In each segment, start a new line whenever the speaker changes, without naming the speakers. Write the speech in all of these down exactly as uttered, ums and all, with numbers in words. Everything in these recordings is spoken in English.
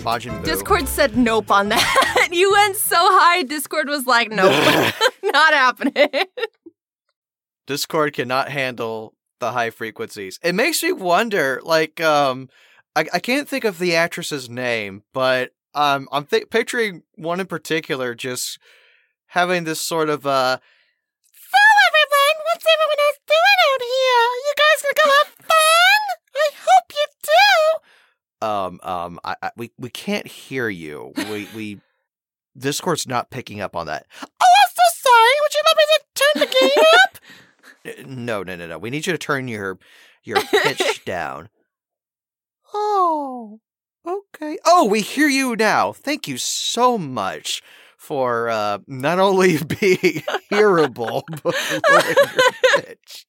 Majin Buu.
Discord said nope on that. You went so high, Discord was like, nope, not happening.
Discord cannot handle the high frequencies. It makes me wonder, like, um, I, I can't think of the actress's name, but um, I'm th- picturing one in particular just having this sort of, uh, so everyone, what's everyone else doing out here? You guys gonna go have fun? I hope you do. Um, um, I, I we we can't hear you. We we Discord's not picking up on that. Oh, I'm so sorry. Would you let me to turn the game up? No, no, no, no. We need you to turn your your pitch down. Oh, okay. Oh, we hear you now. Thank you so much for uh, not only being hearable, but lowering your pitch.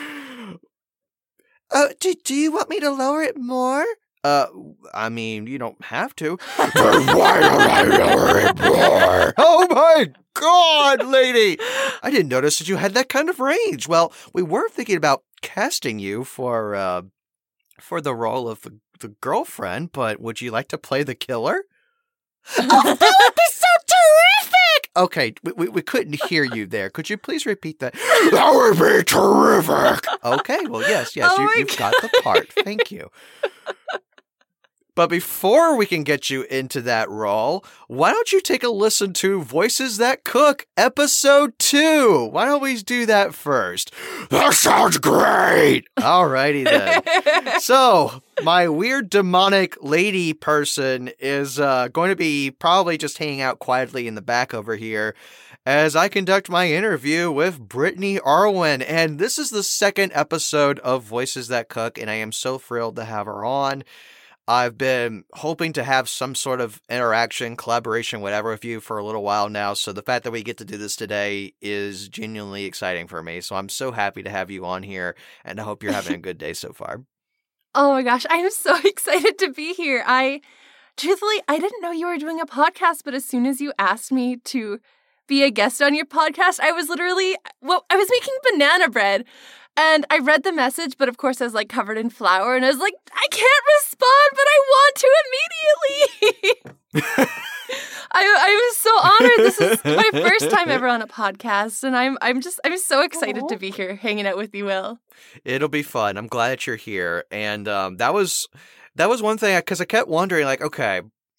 Uh, do, do you want me to lower it more? Uh, I mean, you don't have to. Then why don't I lower it more? Oh my God, lady! I didn't notice that you had that kind of range. Well, we were thinking about casting you for, uh, for the role of the, the girlfriend, but would you like to play the killer? Oh, that would be so terrific! Okay, we, we, we couldn't hear you there. Could you please repeat that? That would be terrific! Okay, well, yes, yes,
Oh
you,
my
you've got the part. Thank you. But before we can get you into that role, why don't you take a listen to Voices That Cook, Episode two? Why don't we do that first? That sounds great! Alrighty then. So, my weird demonic lady person is uh, going to be probably just hanging out quietly in the back over here as I conduct my interview with Brittany Arwin. And this is the second episode of Voices That Cook, and I am so thrilled to have her on. I've been hoping to have some sort of interaction, collaboration, whatever with you for a little while now. So the fact that we get to do this today is genuinely exciting for me. So I'm so happy to have you on here, and I hope you're having a good day so far.
Oh my gosh, I am so excited to be here. I, truthfully, I didn't know you were doing a podcast, but as soon as you asked me to be a guest on your podcast, I was literally, well, I was making banana bread. And I read the message, but of course I was like covered in flour, and I was like, I can't respond, but I want to immediately. I I was so honored. This is my first time ever on a podcast, and I'm I'm just I'm so excited Aww. to be here hanging out with you, Will.
It'll be fun. I'm glad that you're here, and um, that was that was one thing because I kept wondering, like, okay,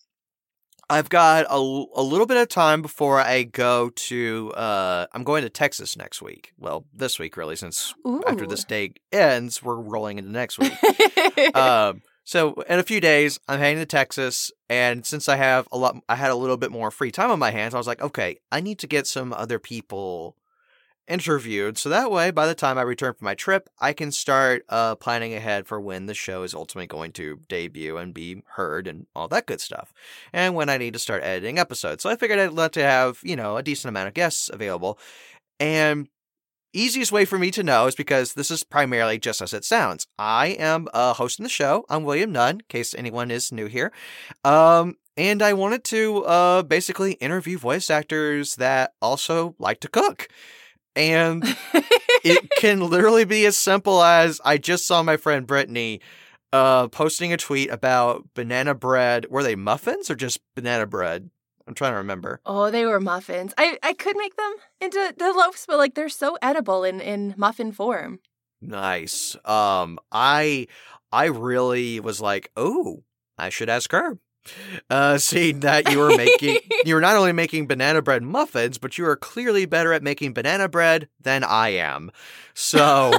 I've got a, a little bit of time before I go to, uh, I'm going to Texas next week. Well, this week, really, since
Ooh.
after this day ends, we're rolling into next week. um, so in a few days, I'm heading to Texas, and since I have a lot, I had a little bit more free time on my hands, I was like, okay, I need to get some other people interviewed, so that way, by the time I return from my trip, I can start uh, planning ahead for when the show is ultimately going to debut and be heard and all that good stuff, and when I need to start editing episodes. So I figured I'd like to have, you know, a decent amount of guests available, and easiest way for me to know is because this is primarily just as it sounds. I am uh, hosting the show. I'm William Nunn, in case anyone is new here. Um, and I wanted to uh, basically interview voice actors that also like to cook. And it can literally be as simple as I just saw my friend Brittany uh, posting a tweet about banana bread. Were they muffins or just banana bread? I'm trying to remember.
Oh, they were muffins. I, I could make them into the loaves, but like they're so edible in, in muffin form.
Nice. Um, I I really was like, oh, I should ask her. Uh, seeing that you were making, you were not only making banana bread muffins, but you are clearly better at making banana bread than I am. So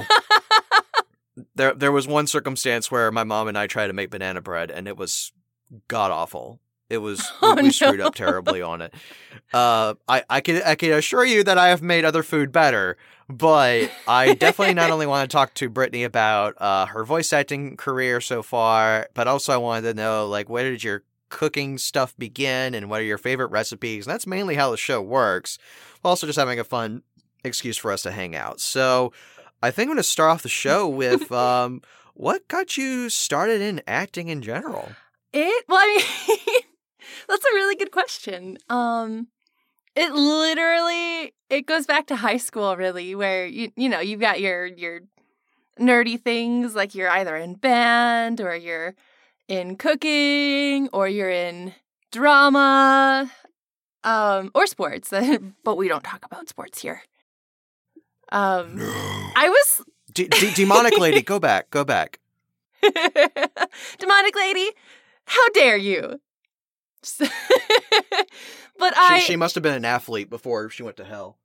there, there was one circumstance where my mom and I tried to make banana bread, and it was god awful. It was
oh,
we
no.
screwed up terribly on it. Uh, I, I can I can assure you that I have made other food better, but I definitely not only want to talk to Brittany about uh, her voice acting career so far, but also I wanted to know, like, where did your cooking stuff begin and what are your favorite recipes? And that's mainly how the show works. Also just having a fun excuse for us to hang out. So I think I'm going to start off the show with um, what got you started in acting in general?
It, well, I mean, that's a really good question. Um, it literally, it goes back to high school, really, where, you you know, you've got your, your nerdy things, like you're either in band or you're in cooking or you're in drama um, or sports. But we don't talk about sports here. Um,
No.
I was...
D- D- demonic lady, go back, go back.
Demonic lady, how dare you? But
She,
I...
she must have been an athlete before she went to hell.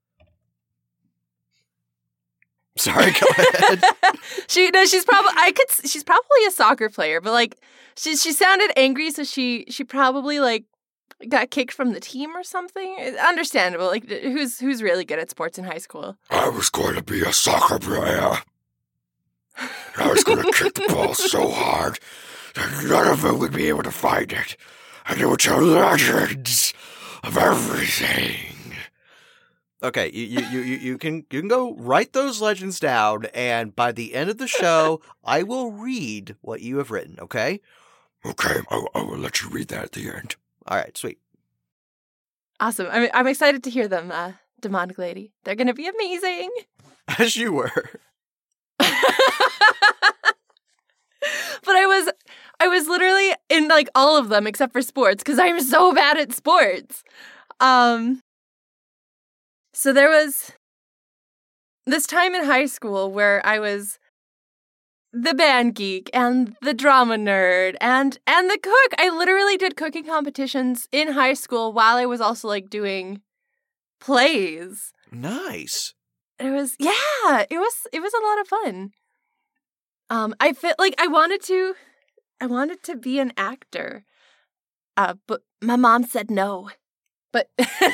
Sorry, go ahead.
she no, she's probably I could she's probably a soccer player, but like she she sounded angry, so she she probably like got kicked from the team or something. Understandable. Like who's who's really good at sports in high school?
I was going to be a soccer player. I was going to kick the ball so hard that none of them would be able to find it. And it would tell legends of everything.
Okay, you, you, you, you can you can go write those legends down, and by the end of the show, I will read what you have written, okay?
Okay, I, I will let you read that at the end.
All right, sweet.
Awesome. I'm I'm excited to hear them, uh, Demonic Lady. They're gonna be amazing.
As you were.
But I was I was literally in like all of them except for sports because I'm so bad at sports. Um so there was this time in high school where I was the band geek and the drama nerd and and the cook. I literally did cooking competitions in high school while I was also like doing plays.
Nice.
It was yeah, it was it was a lot of fun. Um, I felt like I wanted to, I wanted to be an actor, uh, but my mom said no. But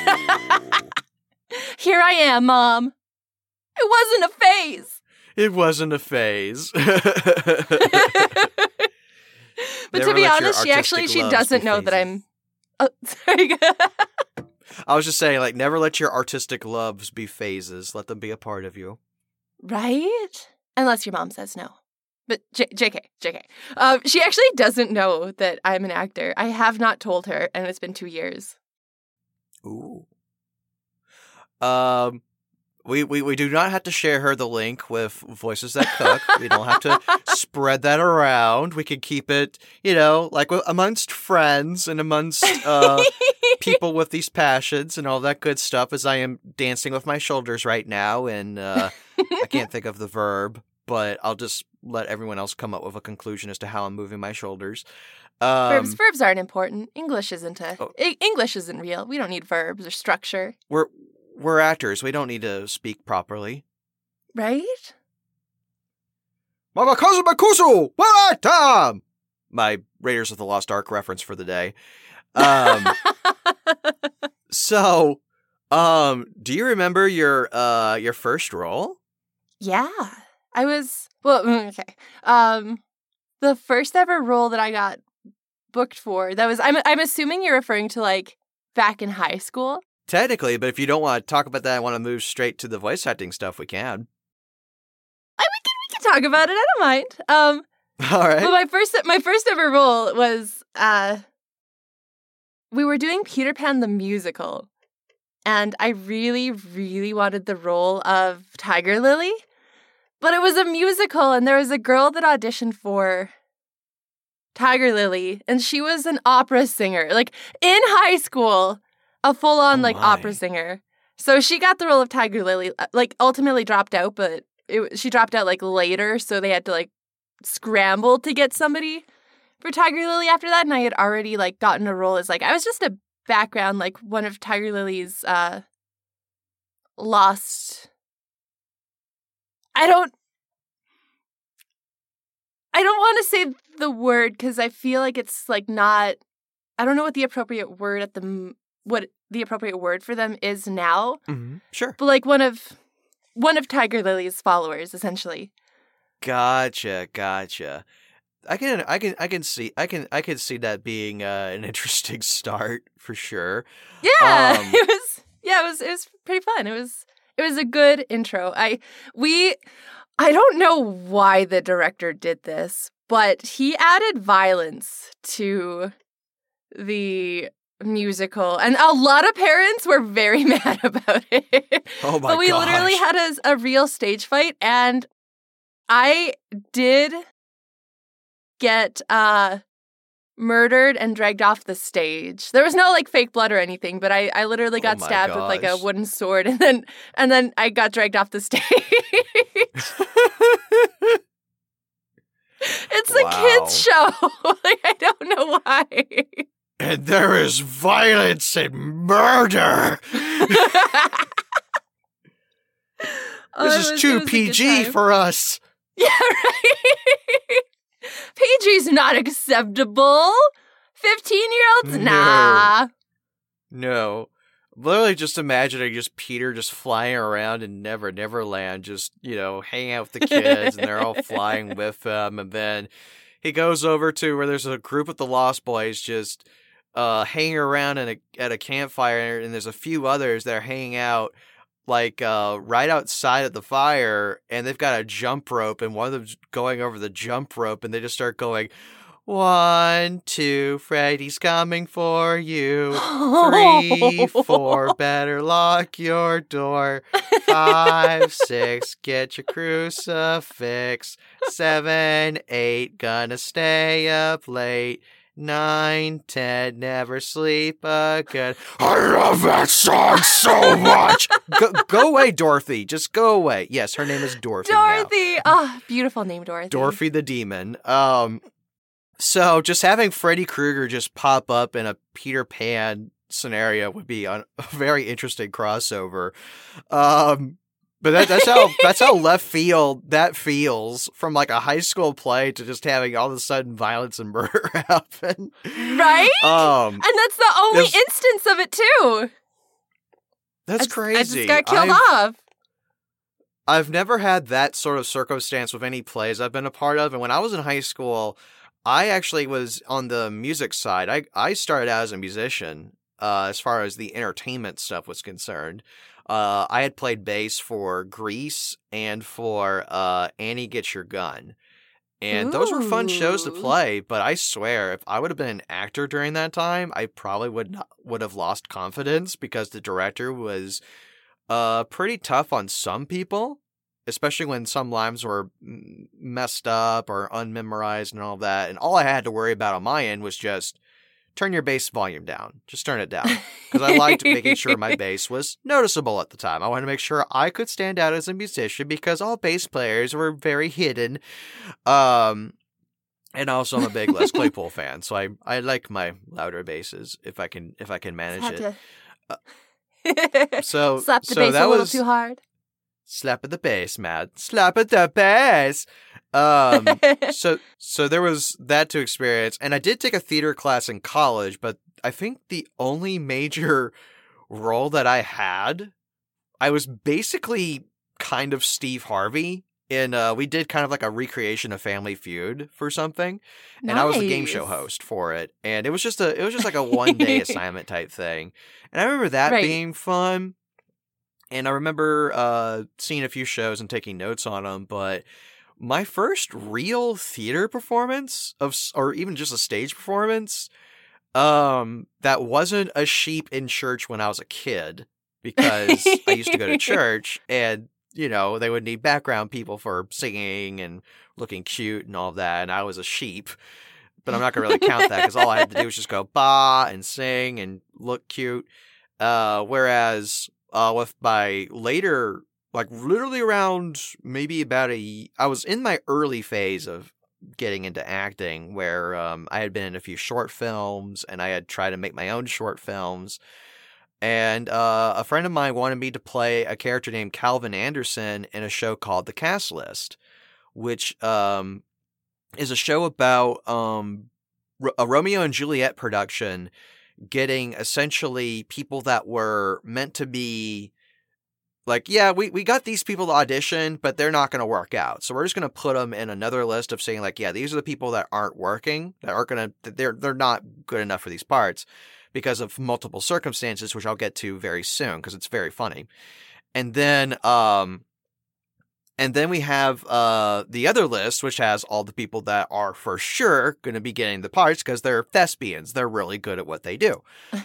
here I am, Mom. It wasn't a phase.
It wasn't a phase.
But to be honest, she actually she doesn't know that I'm. Oh, sorry.
I was just saying, like, never let your artistic loves be phases. Let them be a part of you.
Right? Unless your mom says no. But J- JK, JK. Um, she actually doesn't know that I'm an actor. I have not told her, and it's been two years.
Ooh. Um, we, we, we do not have to share her the link with Voices That Cook. We don't have to spread that around. We can keep it, you know, like amongst friends and amongst uh, people with these passions and all that good stuff, as I am dancing with my shoulders right now. And uh, I can't think of the verb, but I'll just let everyone else come up with a conclusion as to how I'm moving my shoulders. Um,
verbs verbs aren't important. English isn't a
oh.
I- English isn't real. We don't need verbs or structure.
We're we're actors. We don't need to speak properly.
Right?
Mama cousin Makusu! What time? My Raiders of the Lost Ark reference for the day. Um, so, um, do you remember your uh your first role?
Yeah. I was well, okay. Um the first ever role that I got booked for, that was I'm I'm assuming you're referring to like back in high school.
Technically, but if you don't want to talk about that, I want to move straight to the voice acting stuff. We can.
I we can we can talk about it. I don't mind. Um
All right.
But my first my first ever role was uh we were doing Peter Pan the musical. And I really, really wanted the role of Tiger Lily. But it was a musical, and there was a girl that auditioned for Tiger Lily, and she was an opera singer. Like, in high school, a full-on,
Oh
like,
my.
opera singer. So she got the role of Tiger Lily, like, ultimately dropped out, but it, she dropped out, like, later, so they had to, like, scramble to get somebody for Tiger Lily after that, and I had already, like, gotten a role as, like, I was just a background, like, one of Tiger Lily's, uh, lost... I don't... I don't want to say the word, because I feel like it's, like, not... I don't know what the appropriate word at the... what the appropriate word for them is now.
Mm-hmm. Sure.
But, like, one of... one of Tiger Lily's followers, essentially.
Gotcha. Gotcha. I can, I can, I can see, I can, I can see that being uh, an interesting start for sure.
Yeah,
Um,
it was. Yeah, it was. It was pretty fun. It was. It was a good intro. I we. I don't know why the director did this, but he added violence to the musical, and a lot of parents were very mad about it.
Oh my
But we
gosh.
literally had a, a real stage fight, and I did get uh murdered and dragged off the stage. There was no like fake blood or anything, but I, I literally got
Oh my
stabbed with like a
gosh.
wooden sword, and then and then I got dragged off the stage. It's a
Wow.
kids show. Like I don't know why.
And there is violence and murder.
Oh,
This
it
is
was- it
too
was a good
P G
time.
for us.
Yeah, right. P G's not acceptable. Fifteen-year-olds,
No.
nah.
No. Literally just imagining just Peter just flying around in Never Never Land, just, you know, hanging out with the kids and they're all flying with him. And then he goes over to where there's a group of the Lost Boys just uh, hanging around in a, at a campfire. And there's a few others that are hanging out like uh, right outside of the fire. And they've got a jump rope and one of them's going over the jump rope and they just start going, one, two, Freddy's coming for you. Three, four, better lock your door. Five, six, get your crucifix. Seven, eight, gonna stay up late. Nine, ten, never sleep again.
I love that song so much.
Go, go away, Dorothy. Just go away. Yes, her name is Dorothy. now.
Dorothy. Oh, beautiful name, Dorothy.
Dorothy the Demon. Um, so just having Freddy Krueger just pop up in a Peter Pan scenario would be a very interesting crossover. Um, but that, that's how that's how left field that feels from like a high school play to just having all of a sudden violence and murder happen.
Right?
Um,
And that's the only
there's-
instance of it, too.
that's
I just-
crazy.
I just got killed
I've-
off.
I've never had that sort of circumstance with any plays I've been a part of. And when I was in high school, I actually was on the music side. I, I started out as a musician uh, as far as the entertainment stuff was concerned. Uh, I had played bass for Grease and for uh, Annie Get Your Gun. And those were fun shows to
Ooh.
play, but I swear, if I would have been an actor during that time, I probably would not, would have lost confidence because the director was uh, pretty tough on some people, especially when some lines were mm, messed up or unmemorized and all of that. And all I had to worry about on my end was just turn your bass volume down. Just turn it down. Because I liked making sure my bass was noticeable at the time. I wanted to make sure I could stand out as a musician because all bass players were very hidden. Um, and also I'm a big Les Claypool fan, so I, I like my louder basses if I can if I can manage
Had
it.
to-
So
Slap the
so
bass
that
a little
was
too hard.
slap at the bass, Matt. Slap at the bass. Um, so so there was that to experience, and I did take a theater class in college, but I think the only major role that I had, I was basically kind of Steve Harvey in uh we did kind of like a recreation of Family Feud for something, and I was the game show
Nice.
host for it, and it was just a it was just like a one day assignment type thing, and I remember that
Right.
being fun. And I remember uh, seeing a few shows and taking notes on them, but my first real theater performance of, s- or even just a stage performance, um, that wasn't a sheep in church when I was a kid, because I used to go to church and, you know, they would need background people for singing and looking cute and all that, and I was a sheep. But I'm not going to really count that because all I had to do was just go bah and sing and look cute. Uh, whereas uh, with my later, like literally around maybe about a, I was in my early phase of getting into acting where um, I had been in a few short films and I had tried to make my own short films. And uh, a friend of mine wanted me to play a character named Calvin Anderson in a show called The Cast List, which um, is a show about um, Ro- a Romeo and Juliet production getting essentially people that were meant to be like, yeah, we, we got these people to audition, but they're not going to work out. So we're just going to put them in another list of saying like, yeah, these are the people that aren't working, that aren't going to, they're, they're not good enough for these parts because of multiple circumstances, which I'll get to very soon because it's very funny. And then, um, and then we have uh, the other list, which has all the people that are for sure going to be getting the parts because they're thespians. They're really good at what they do.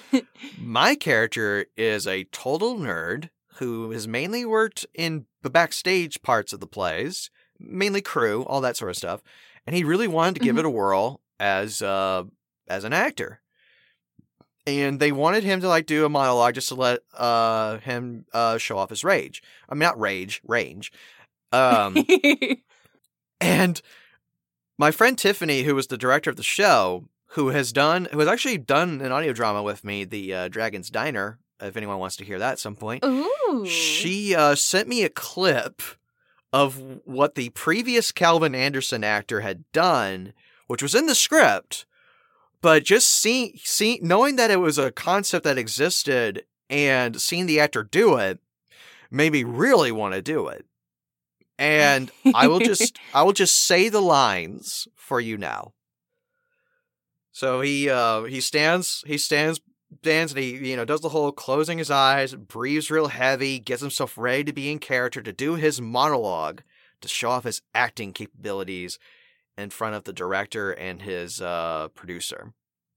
My character is a total nerd who has mainly worked in the backstage parts of the plays, mainly crew, all that sort of stuff. And he really wanted to give
Mhm.
it a whirl as uh, as an actor. And they wanted him to like do a monologue just to let uh, him uh, show off his rage. I mean, not rage, range. Um, and my friend Tiffany, who was the director of the show, who has done, who has actually done an audio drama with me, the uh, Dragon's Diner, if anyone wants to hear that at some point.
Ooh.
She uh, sent me a clip of what the previous Calvin Anderson actor had done, which was in the script. But just seeing, see, knowing that it was a concept that existed and seeing the actor do it made me really want to do it. And I will just, I will just say the lines for you now. So he, uh, he stands, he stands, stands, and he, you know, does the whole closing his eyes, breathes real heavy, gets himself ready to be in character to do his monologue to show off his acting capabilities in front of the director and his uh, producer.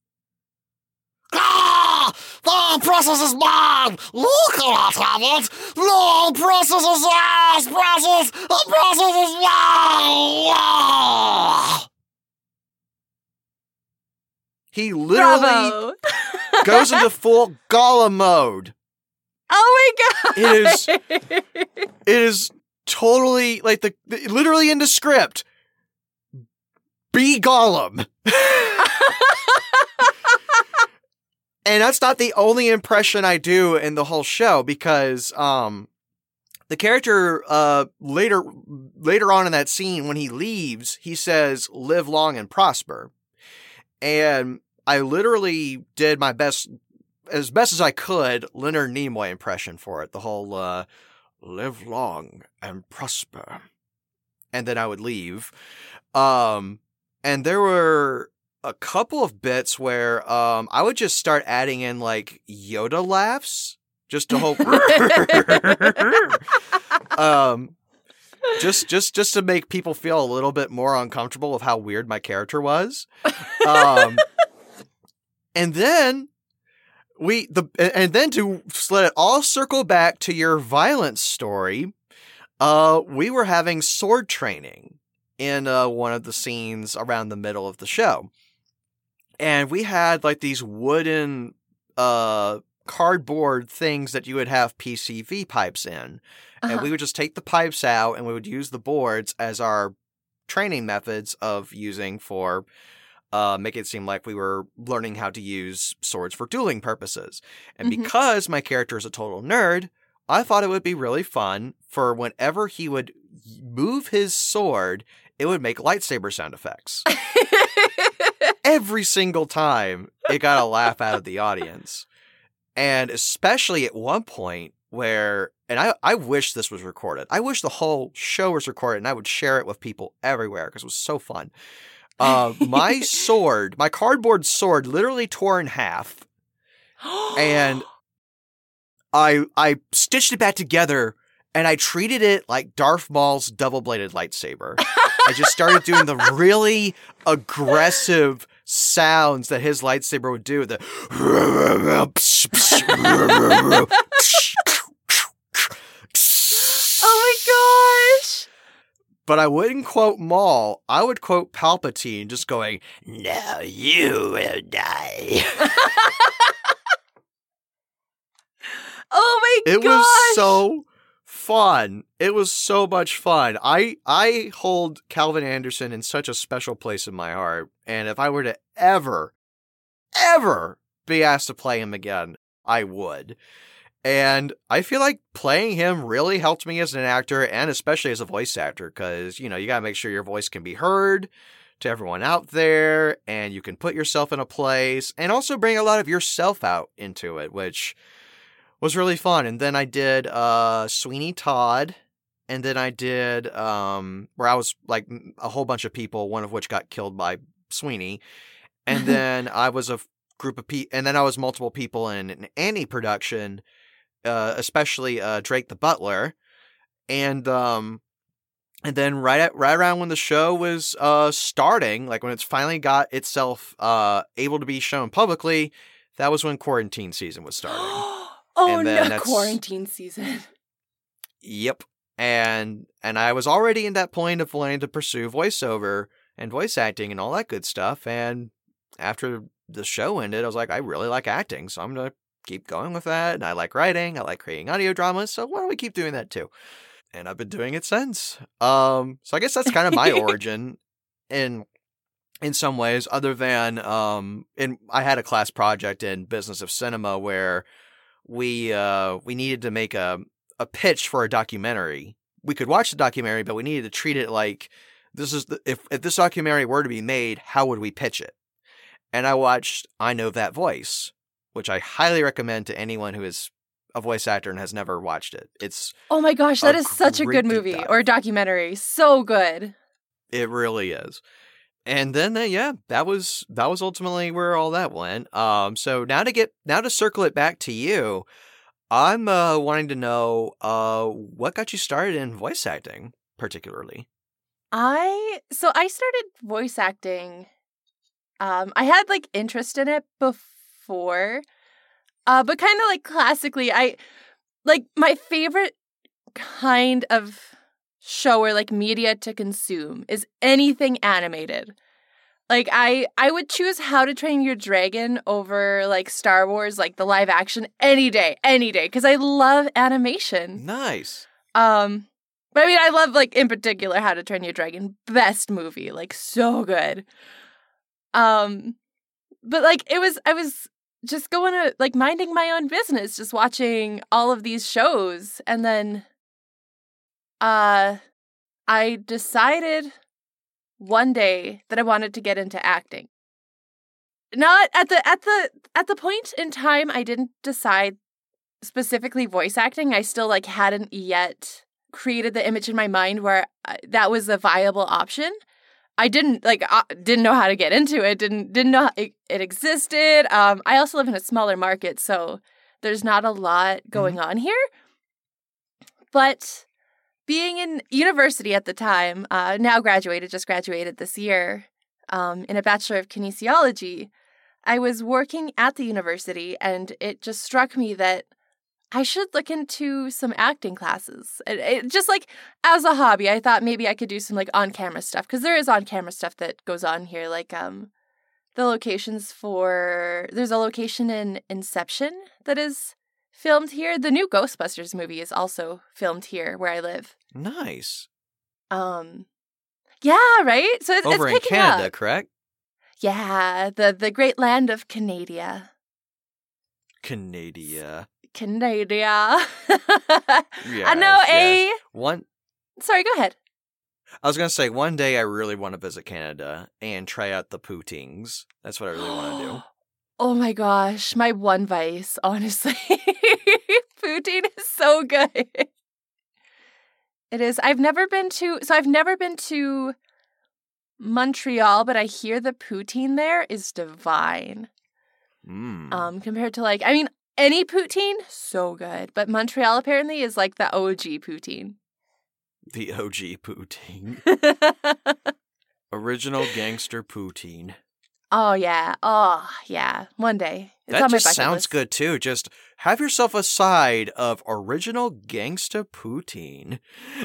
Ah! The process is mine! You cannot have it! The process is yours! Process! The process is mine!
He literally
Bravo.
goes into full Gollum mode.
Oh my god!
It is, it is totally, like, the literally in the script. Be Gollum. And that's not the only impression I do in the whole show, because um, the character uh, later later on in that scene, when he leaves, he says, "Live long and prosper." And I literally did my best, as best as I could, Leonard Nimoy impression for it. The whole uh, "live long and prosper," and then I would leave. Um, and there were a couple of bits where um, I would just start adding in like Yoda laughs, just to hope, um, just just just to make people feel a little bit more uncomfortable with how weird my character was. Um, and then we the and then to let it all circle back to your violence story, uh, we were having sword training in uh, one of the scenes around the middle of the show. And we had like these wooden uh, cardboard things that you would have P C V pipes in. Uh-huh. And we would just take the pipes out and we would use the boards as our training methods of using for uh, make it seem like we were learning how to use swords for dueling purposes. And mm-hmm. because my character is a total nerd, I thought it would be really fun for whenever he would move his sword, it would make lightsaber sound effects. Every single time, it got a laugh out of the audience. And especially at one point where, and I, I wish this was recorded. I wish the whole show was recorded and I would share it with people everywhere because it was so fun. Uh, my sword, my cardboard sword literally tore in half. And I I stitched it back together and I treated it like Darth Maul's double-bladed lightsaber. I just started doing the really aggressive sounds that his lightsaber would do. The
oh my gosh!
But I wouldn't quote Maul. I would quote Palpatine, just going,
"Now you will die."
Oh my
it
gosh!
It was so fun. It was so much fun. I I hold Calvin Anderson in such a special place in my heart. And if I were to ever, ever be asked to play him again, I would. And I feel like playing him really helped me as an actor and especially as a voice actor because, you know, you got to make sure your voice can be heard to everyone out there and you can put yourself in a place and also bring a lot of yourself out into it, which was really fun. And then I did uh, Sweeney Todd, and then I did um, where I was like a whole bunch of people, one of which got killed by Sweeney, and then I was a f- group of people, and then I was multiple people in an Annie production, uh, especially uh, Drake the Butler, and um, and then right at right around when the show was uh, starting, like when it's finally got itself uh, able to be shown publicly, that was when quarantine season was starting.
Oh no, quarantine season.
Yep. And and I was already in that point of wanting to pursue voiceover and voice acting and all that good stuff. And after the show ended, I was like, I really like acting, so I'm gonna keep going with that. And I like writing, I like creating audio dramas, so why don't we keep doing that too? And I've been doing it since. Um, so I guess that's kind of my origin in in some ways, other than um, in I had a class project in business of cinema where we uh we needed to make a a pitch for a documentary. We could watch the documentary, but we needed to treat it like this is the, if if this documentary were to be made, how would we pitch it? And I watched I Know That Voice, which I highly recommend to anyone who is a voice actor and has never watched it. It's
Oh my gosh, that
a
is such a
great
good
deep
movie
dive.
or documentary. So good.
It really is. And then uh, yeah, that was that was ultimately where all that went. Um, so now to get now to circle it back to you, I'm uh, wanting to know uh, what got you started in voice acting, particularly.
I so I started voice acting. Um, I had like interest in it before, uh, but kind of like classically, I like my favorite kind of show or like media to consume is anything animated. Like I I would choose How to Train Your Dragon over like Star Wars, like the live action any day, any day, because I love animation.
Nice.
Um, but I mean, I love like in particular How to Train Your Dragon, best movie, like so good. Um, but like it was, I was just going to like minding my own business, just watching all of these shows, and then, uh, I decided one day that I wanted to get into acting. Not at the at the at the point in time I didn't decide specifically voice acting. I still like hadn't yet created the image in my mind where uh, that was a viable option. I didn't like uh, didn't know how to get into it. Didn't didn't know it, it existed. Um, I also live in a smaller market, so there's not a lot going mm-hmm. on here. But being in university at the time, uh, now graduated, just graduated this year, um, in a Bachelor of Kinesiology, I was working at the university, and it just struck me that I should look into some acting classes. It, it, just like as a hobby, I thought maybe I could do some like on-camera stuff, because there is on-camera stuff that goes on here, like um, the locations for, there's a location in Inception that is filmed here. The new Ghostbusters movie is also filmed here where I live.
Nice.
Um, yeah, right? So it's,
Over
it's
in Canada,
up.
correct?
Yeah, the, the great land of Canada.
Canada.
Canada.
Yes,
I know
yes.
a...
One...
Sorry, go ahead.
I was going to say, one day I really want to visit Canada and try out the poutines. That's what I really want to do.
Oh my gosh, my one vice, honestly. Poutine is so good. It is. I've never been to, so I've never been to Montreal, but I hear the poutine there is divine.
Mm.
Um, compared to like, I mean, any poutine, so good. But Montreal apparently is like the O G poutine.
The O G poutine. Original gangster poutine.
Oh, yeah. Oh, yeah. One day. It's
that
on my
just
bucket
sounds
list.
good, too. Just have yourself a side of original gangsta poutine.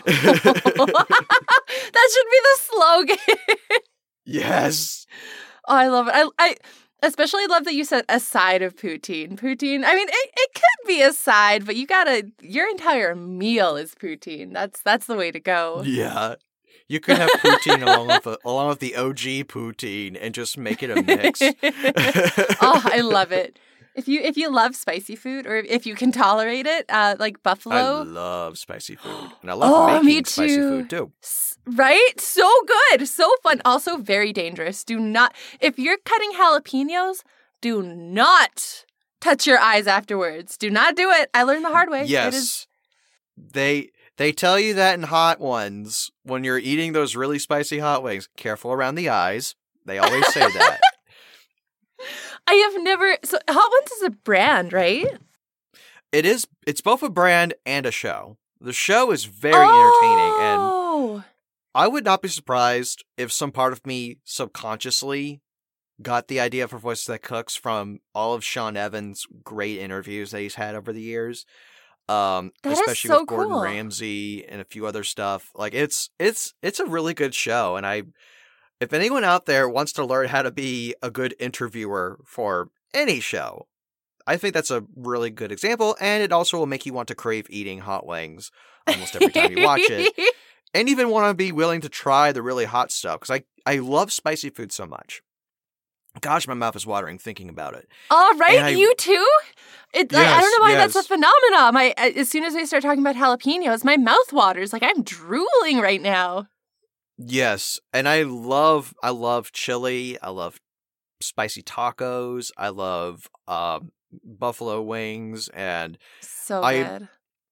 That should be the slogan.
Yes.
Oh, I love it. I, I especially love that you said a side of poutine. Poutine, I mean, it, it could be a side, but you gotta, your entire meal is poutine. That's that's the way to go.
Yeah. You could have poutine along with a, along with the O G poutine and just make it a mix.
Oh, I love it. If you if you love spicy food, or if you can tolerate it, uh, like buffalo.
I love spicy food, and I love
oh,
making
me too.
spicy food too.
Right? So good, so fun. Also very dangerous. Do not, if you're cutting jalapenos, do not touch your eyes afterwards. Do not do it. I learned the hard way.
Yes,
it is...
they they tell you that in Hot Ones when you're eating those really spicy hot wings. Careful around the eyes. They always say that.
I have never. So Hot Ones is a brand, right?
It is. It's both a brand and a show. The show is very entertaining, and
Oh.
I would not be surprised if some part of me subconsciously got the idea for Voices That Cooks from all of Sean Evans' great interviews that he's had over the years. Um,
That is
especially
so
with Gordon
cool.
Ramsay and a few other stuff. Like it's it's it's a really good show, and I if anyone out there wants to learn how to be a good interviewer for any show, I think that's a really good example, and it also will make you want to crave eating hot wings almost every time you watch it, and even want to be willing to try the really hot stuff, because I, I love spicy food so much. Gosh, my mouth is watering thinking about it.
All right,
I,
you too? It,
yes,
I, I don't know why
yes.
that's a phenomenon. My, as soon as we start talking about jalapenos, my mouth waters. Like, I'm drooling right now.
Yes, and I love, I love chili, I love spicy tacos, I love um, buffalo wings, and
So
I,
good.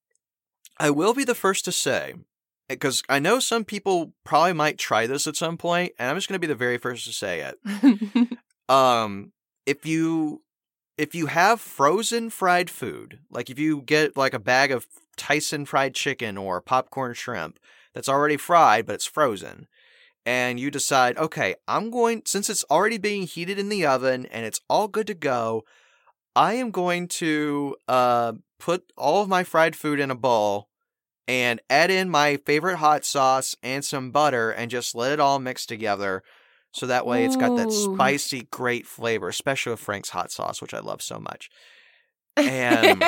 I will be the first to say, because I know some people probably might try this at some point, and I'm just going to be the very first to say it. um, if you if you have frozen fried food, like if you get like a bag of Tyson fried chicken or popcorn shrimp that's already fried but it's frozen, and you decide, okay, I'm going, since it's already being heated in the oven and it's all good to go, I am going to uh, put all of my fried food in a bowl and add in my favorite hot sauce and some butter and just let it all mix together. So that way it's got that
Ooh.
spicy, great flavor, especially with Frank's hot sauce, which I love so much. And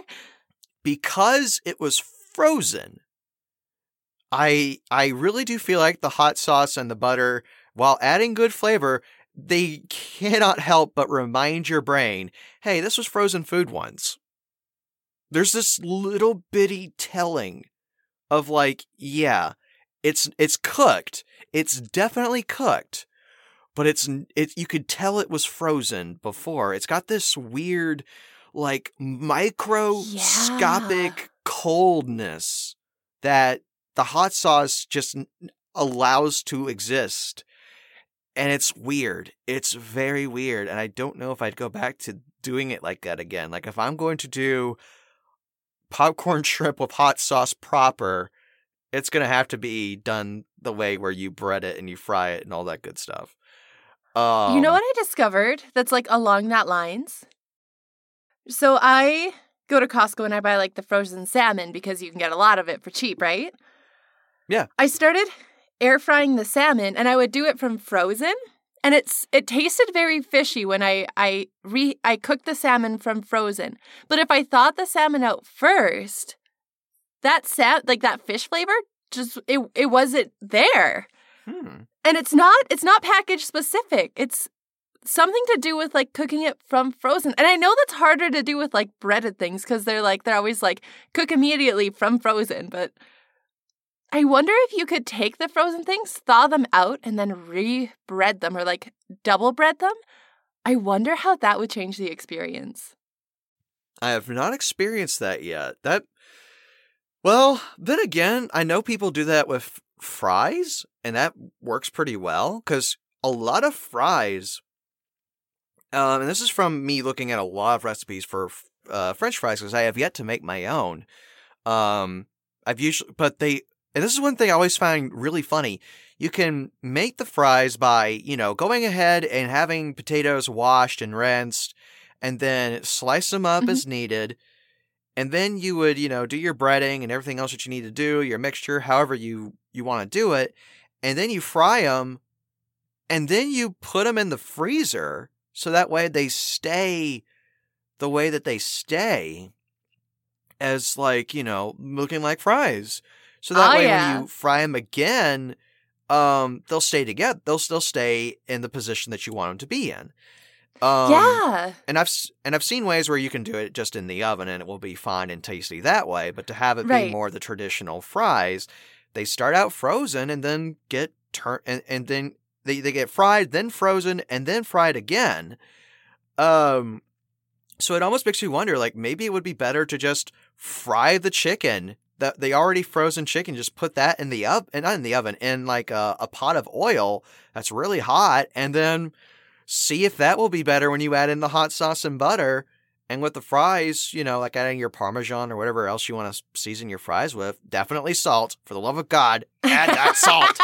because it was frozen, I I really do feel like the hot sauce and the butter, while adding good flavor, they cannot help but remind your brain, hey, this was frozen food once. There's this little bitty telling of like, yeah, it's it's cooked. It's definitely cooked. But it's it you could tell it was frozen before. It's got this weird like microscopic
Yeah.
coldness that the hot sauce just allows to exist. And it's weird. It's very weird. And I don't know if I'd go back to doing it like that again. Like if I'm going to do popcorn shrimp with hot sauce proper, it's going to have to be done the way where you bread it and you fry it and all that good stuff. Um,
You know what I discovered that's like along that lines? So I go to Costco and I buy like the frozen salmon because you can get a lot of it for cheap, right?
Yeah.
I started air frying the salmon and I would do it from frozen, and it's it tasted very fishy when I I re I cooked the salmon from frozen. But if I thawed the salmon out first, that sa- like that fish flavor just it it wasn't there.
Hmm.
And it's not it's not package specific. It's something to do with like cooking it from frozen. And I know that's harder to do with like breaded things because they're like they're always like cook immediately from frozen, but I wonder if you could take the frozen things, thaw them out, and then re-bread them or like double bread them. I wonder how that would change the experience.
I have not experienced that yet. That, well, then again, I know people do that with fries, and that works pretty well, because a lot of fries, um, and this is from me looking at a lot of recipes for uh, French fries, because I have yet to make my own. Um, I've usually, but they, and this is one thing I always find really funny. You can make the fries by, you know, going ahead and having potatoes washed and rinsed, and then slice them up
Mhm.
as needed. And then you would, you know, do your breading and everything else that you need to do, your mixture, however you, you want to do it. And then you fry them, and then you put them in the freezer so that way they stay the way that they stay as, like, you know, looking like fries. So that
Oh,
way
yeah.
when you fry them again, um, they'll stay together. They'll still stay in the position that you want them to be in. Um,
yeah.
And I've s- and I've seen ways where you can do it just in the oven and it will be fine and tasty that way. But to have it
Right.
be more the traditional fries, they start out frozen and then get turned and, and then they, they get fried, then frozen, and then fried again. Um, so it almost makes you wonder, like maybe it would be better to just fry the chicken, that the already frozen chicken, just put that in the oven, not in the oven, in like a, a pot of oil that's really hot, and then see if that will be better when you add in the hot sauce and butter. And with the fries, you know, like adding your Parmesan or whatever else you want to season your fries with, definitely salt. For the love of God, add that salt.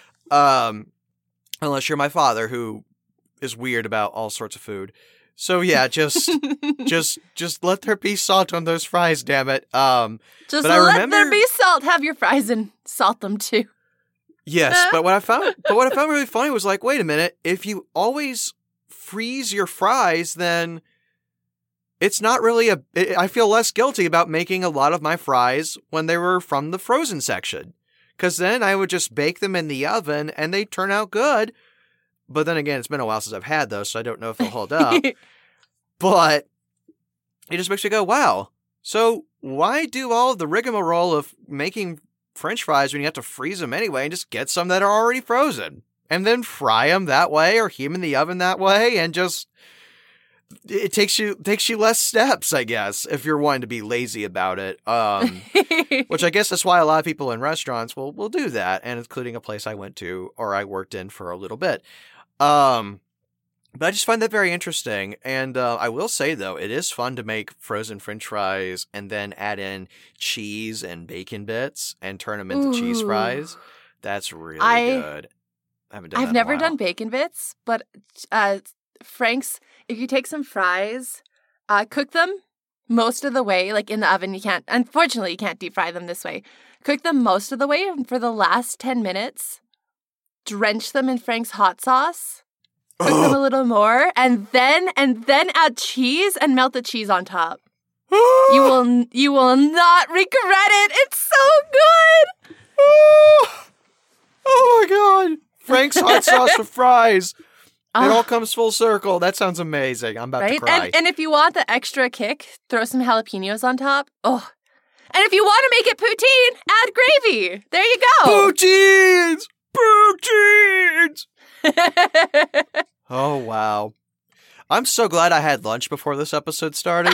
Um, unless you're my father, who is weird about all sorts of food. So yeah, just just just let there be salt on those fries, damn it. Um,
Just
but I
let
remember-
there be salt. Have your fries and salt them too.
Yes, but what I found but what I found really funny was like, wait a minute, if you always freeze your fries, then it's not really a I feel less guilty about making a lot of my fries when they were from the frozen section. Cuz then I would just bake them in the oven and they turn out good. But then again, it's been a while since I've had those, so I don't know if they'll hold up. But it just makes you go, wow. So why do all of the rigmarole of making French fries when you have to freeze them anyway and just get some that are already frozen and then fry them that way or heat them in the oven that way and just it takes you takes you less steps, I guess, if you're wanting to be lazy about it. Um, which I guess that's why a lot of people in restaurants will will do that, and including a place I went to or I worked in for a little bit. Um, but I just find that very interesting. And uh, I will say, though, it is fun to make frozen French fries and then add in cheese and bacon bits and turn them into Ooh. cheese fries. That's really I, good. I haven't done
I've
that
never
in a while.
done bacon bits, but uh, Frank's, if you take some fries, uh, cook them most of the way, like in the oven. You can't, unfortunately, you can't deep fry them this way. Cook them most of the way, and for the last ten minutes, drench them in Frank's hot sauce. Cook them a little more, and then and then add cheese and melt the cheese on top. you will you will not regret it. It's so good.
Oh, oh my god! Frank's hot sauce with fries. It all comes full circle. That sounds amazing. I'm about
right?
to cry.
And, and if you want the extra kick, throw some jalapenos on top. Oh, and if you want to make it poutine, add gravy. There you go.
Poutines. Poutines! Oh, wow. I'm so glad I had lunch before this episode started.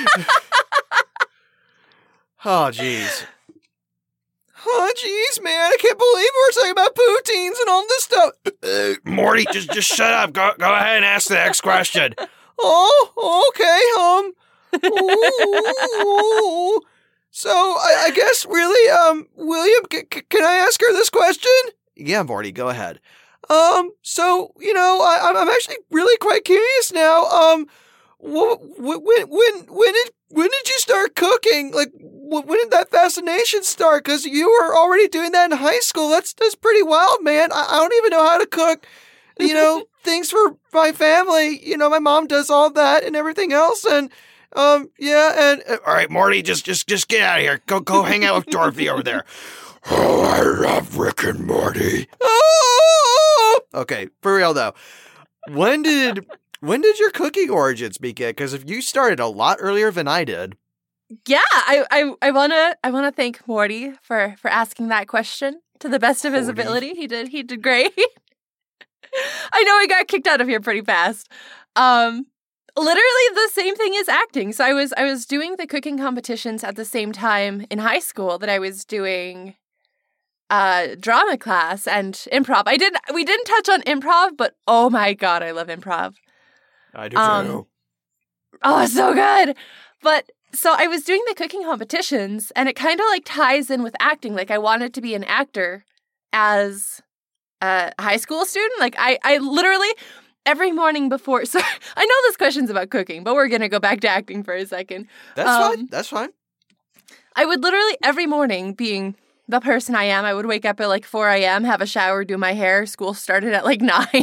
Oh, jeez. Oh, jeez, man. I can't believe we're talking about poutines and all this stuff.
Uh, Morty, just just shut up. Go go ahead and ask the next question.
Oh, okay, um. Ooh. So, I, I guess, really, um, William, c- c- can I ask her this question? Yeah, Morty, go ahead. Um, so, you know, I, I'm actually really quite curious now. Um, wh- wh- when, when, when did, when did you start cooking? Like, wh- when did that fascination start? Because you were already doing that in high school. That's, that's pretty wild, man. I, I don't even know how to cook, you know, things for my family. You know, my mom does all that and everything else. And, um, yeah, and, uh,
all right, Morty, just, just, just get out of here. Go, go hang out with Dorothy over there. Oh, I love Rick and Morty.
Oh! Okay, for real though. When did when did your cooking origins begin? Because if you started a lot earlier than I did.
Yeah, I I, I wanna I wanna thank Morty for, for asking that question to the best of his
Morty.
ability. He did he did great. I know he got kicked out of here pretty fast. Um, literally the same thing as acting. So I was I was doing the cooking competitions at the same time in high school that I was doing uh drama class and improv. I did we didn't touch on improv, but oh my god, I love improv.
I do
um,
too.
Oh, so good. But so I was doing the cooking competitions and it kind of like ties in with acting. Like I wanted to be an actor as a high school student. Like I I literally every morning before, so I know this question's about cooking, but we're going to go back to acting for a second.
That's
um,
fine. That's fine.
I would literally every morning, being the person I am, I would wake up at like four a.m., have a shower, do my hair. School started at like nine.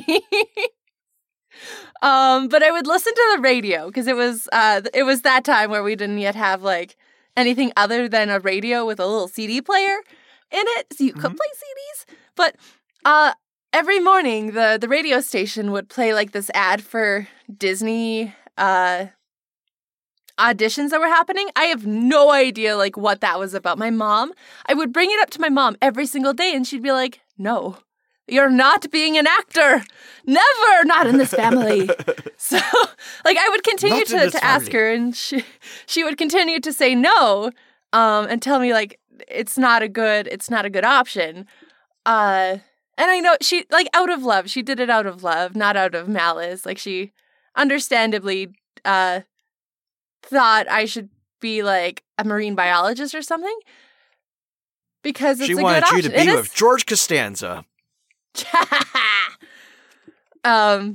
um, but I would listen to the radio because it was uh, it was that time where we didn't yet have like anything other than a radio with a little C D player in it, so you could
Mm-hmm.
play C Ds. But uh, every morning, the the radio station would play like this ad for Disney uh, auditions that were happening. I have no idea like what that was about. My mom, I would bring it up to my mom every single day, and she'd be like, "No, you're not being an actor. Never, not in this family." So, like, I would continue
Not in
to,
this
to ask
family.
her, and she she would continue to say no, um, and tell me like it's not a good it's not a good option. Uh, and I know she like out of love. She did it out of love, not out of malice. Like she understandably uh thought I should be like a marine biologist or something because it's
She
a
wanted
good
you
option.
to be
It
with George Costanza.
um.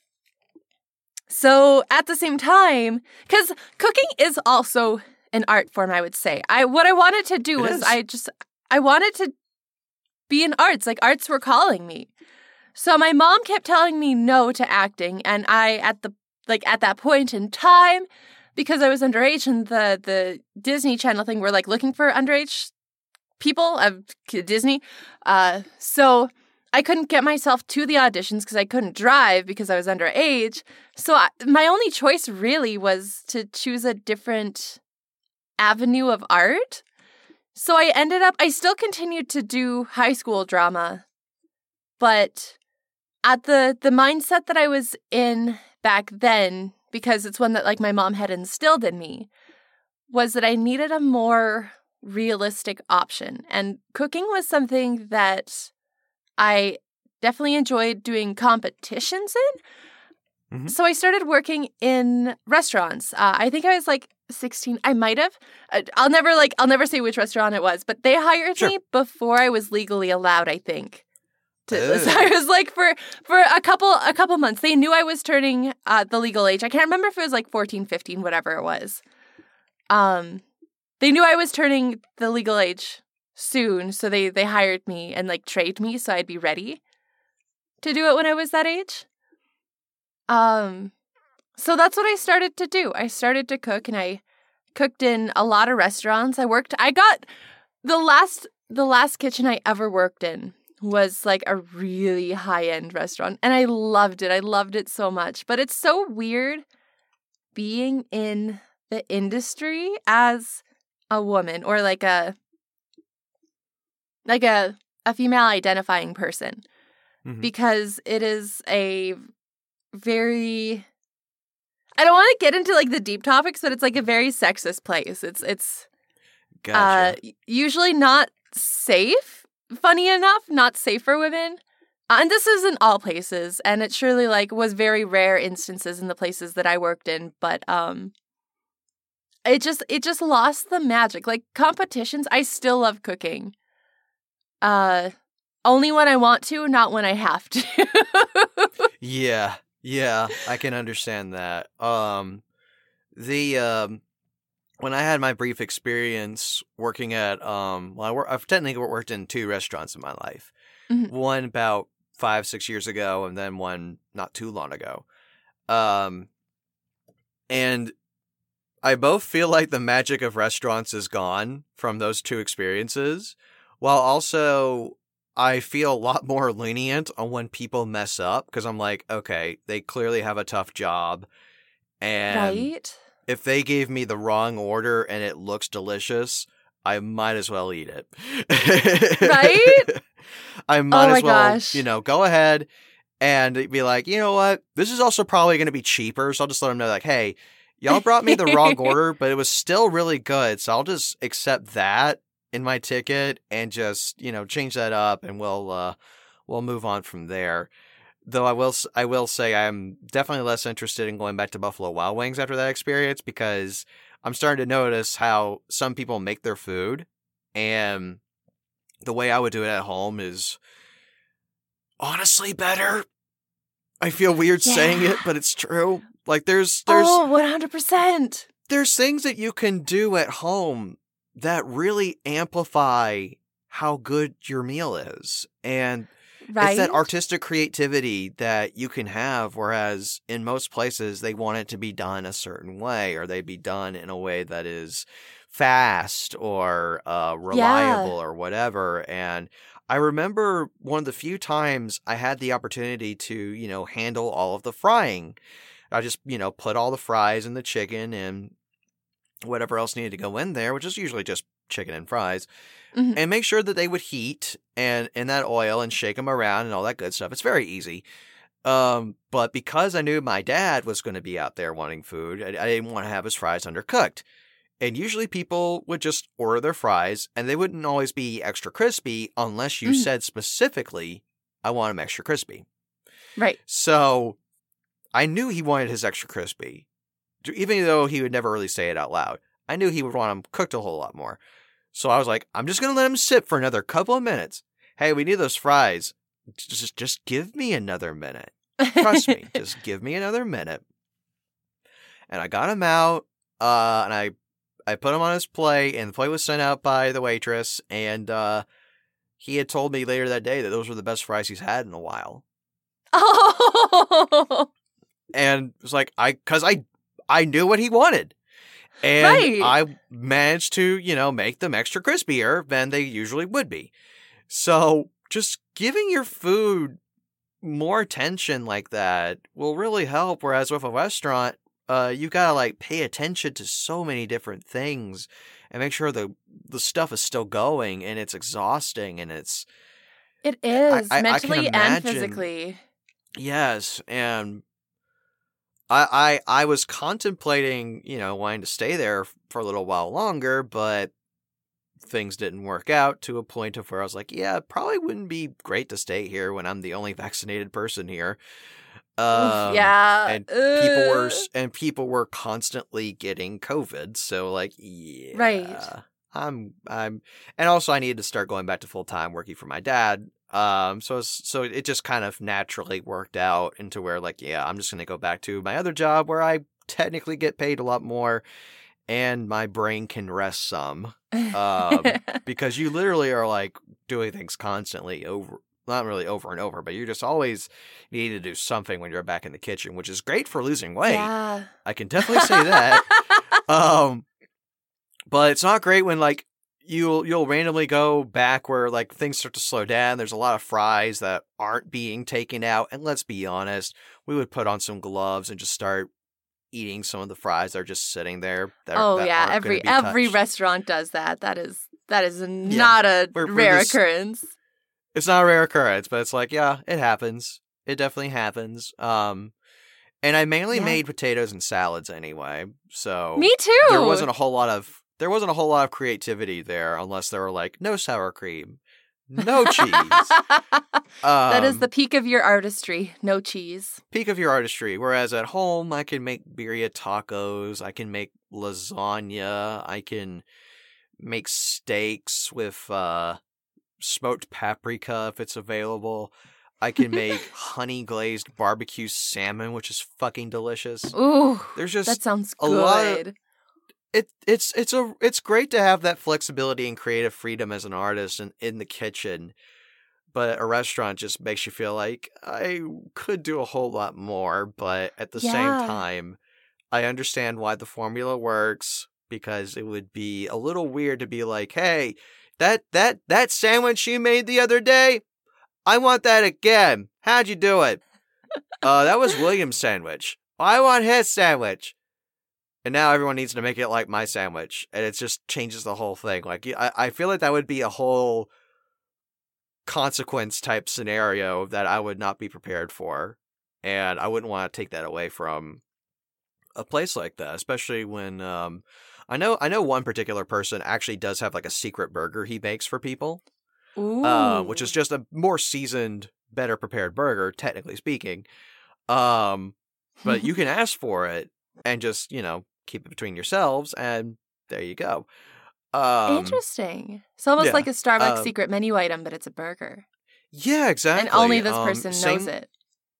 So at the same time, because cooking is also an art form, I would say. I what I wanted to do
It
was
is.
I just I wanted to be in arts. Like, arts were calling me. So my mom kept telling me no to acting. And I, at the like at that point in time, because I was underage and the, the Disney Channel thing, we're like looking for underage people of Disney. Uh, so I couldn't get myself to the auditions because I couldn't drive because I was underage. So I, my only choice really was to choose a different avenue of art. So I ended up, I still continued to do high school drama, but at the, the mindset that I was in back then, because it's one that like my mom had instilled in me, was that I needed a more realistic option. And cooking was something that I definitely enjoyed doing competitions in. Mm-hmm. So I started working in restaurants. Uh, I think I was like sixteen. I might have. I'll never like. I'll never say which restaurant it was, but they hired sure. me before I was legally allowed, I think. To, so I was like for for a couple a couple months. They knew I was turning uh, the legal age. I can't remember if it was like fourteen, fifteen, whatever it was. Um, they knew I was turning the legal age soon, so they they hired me and like trained me so I'd be ready to do it when I was that age. Um, so that's what I started to do. I started to cook, and I cooked in a lot of restaurants. I worked. I got the last the last kitchen I ever worked in was like a really high-end restaurant, and I loved it. I loved it so much. But it's so weird being in the industry as a woman or like a like a a female identifying person, mm-hmm. because it is a very, I don't want to get into like the deep topics, but it's like a very sexist place. It's it's
gotcha.
uh, usually not safe. Funny enough, not safe for women. Uh, and this isn't all places, and it surely like was very rare instances in the places that I worked in, but um it just it just lost the magic. Like competitions, I still love cooking. Uh only when I want to, not when I have to.
yeah. Yeah, I can understand that. Um the um when I had my brief experience working at, um, well, I wor- I've technically worked in two restaurants in my life. Mm-hmm. One about five, six years ago, and then one not too long ago. Um, and I both feel like the magic of restaurants is gone from those two experiences, while also I feel a lot more lenient on when people mess up, because I'm like, okay, they clearly have a tough job, and
right?
If they gave me the wrong order and it looks delicious, I might as well eat it.
Right?
I might
oh
as well,
gosh.
you know, go ahead and be like, you know what? This is also probably going to be cheaper. So I'll just let them know, like, hey, y'all brought me the wrong order, but it was still really good. So I'll just accept that in my ticket and just, you know, change that up, and we'll uh, we'll move on from there. Though I will, I will say I'm definitely less interested in going back to Buffalo Wild Wings after that experience, because I'm starting to notice how some people make their food, and the way I would do it at home is honestly better. I feel weird yeah. saying it, but it's true. Like there's, there's,
oh, one hundred percent.
There's things that you can do at home that really amplify how good your meal is, and right? It's that artistic creativity that you can have, whereas in most places they want it to be done a certain way, or they be done in a way that is fast or uh, reliable yeah. or whatever. And I remember one of the few times I had the opportunity to, you know, handle all of the frying. I just, you know, put all the fries in the chicken and whatever else needed to go in there, which is usually just chicken and fries. Mm-hmm. And make sure that they would heat and in that oil and shake them around and all that good stuff. It's very easy. Um, but because I knew my dad was going to be out there wanting food, I, I didn't want to have his fries undercooked. And usually people would just order their fries, and they wouldn't always be extra crispy unless you mm. said specifically, I want them extra crispy.
Right.
So I knew he wanted his extra crispy, even though he would never really say it out loud. I knew he would want them cooked a whole lot more. So I was like, I'm just going to let him sit for another couple of minutes. Hey, we need those fries. Just, just give me another minute. Trust me. Just give me another minute. And I got him out, uh, and I, I put him on his plate, and the plate was sent out by the waitress, and uh, he had told me later that day that those were the best fries he's had in a while.
Oh,
And it was like, I, cause I, I knew what he wanted. And
Right.
I managed to, you know, make them extra crispier than they usually would be. So just giving your food more attention like that will really help. Whereas with a restaurant, uh, you gotta like pay attention to so many different things and make sure the the stuff is still going, and it's exhausting, and it's
it is
I- I can
mentally and
imagine-
physically.
yes, and I I I was contemplating, you know, wanting to stay there for a little while longer, but things didn't work out to a point of where I was like, yeah, it probably wouldn't be great to stay here when I'm the only vaccinated person here.
Oof,
Um,
yeah.
and people were
Ugh.
s- and people were constantly getting COVID, so like, yeah,
Right.
I'm I'm, and also I needed to start going back to full time working for my dad. Um, so it's, so it just kind of naturally worked out into where like, yeah, I'm just gonna go back to my other job where I technically get paid a lot more, and my brain can rest some. Um, because you literally are like doing things constantly over, not really over and over, but you're just always needing to do something when you're back in the kitchen, which is great for losing weight.
Yeah.
I can definitely say that. Um, but it's not great when like you'll you'll randomly go back where like things start to slow down. There's a lot of fries that aren't being taken out, and let's be honest, we would put on some gloves and just start eating some of the fries that are just sitting there. That,
Oh
that
yeah,
aren't
every
gonna be
every
touched.
restaurant does that. That is that is not a
We're- we're
rare
just-
occurrence.
It's not a rare occurrence, but it's like, yeah, it happens. It definitely happens. Um, and I mainly
Yeah.
made potatoes and salads anyway, so
Me too.
there wasn't a whole lot of there wasn't a whole lot of creativity there, unless they were like no sour cream, no cheese.
That is
Um,
the peak of your artistry. No cheese.
peak of your artistry. Whereas at home, I can make birria tacos, I can make lasagna, I can make steaks with uh, smoked paprika if it's available. I can make honey glazed barbecue salmon, which is fucking delicious.
Ooh,
There's just
that sounds
a lot of-
good.
it it's it's a it's great to have that flexibility and creative freedom as an artist in, in the kitchen. But a restaurant just makes you feel like I could do a whole lot more, but at the
Yeah.
same time, I understand why the formula works, because it would be a little weird to be like, "Hey, that that that sandwich you made the other day, I want that again. How'd you do it?" uh, that was William's sandwich. I want his sandwich. And now everyone needs to make it like my sandwich, and it just changes the whole thing. Like I, I feel like that would be a whole consequence type scenario that I would not be prepared for, and I wouldn't want to take that away from a place like that, especially when um, I know I know one particular person actually does have like a secret burger he makes for people,
Ooh.
uh, which is just a more seasoned, better prepared burger, technically speaking. Um, but you can ask for it and just, you know, keep it between yourselves, and there you go. Um,
Interesting. It's almost
yeah,
like a Starbucks
um,
secret menu item, but it's a burger.
Yeah, exactly.
And only this
Um,
person
same-
knows it.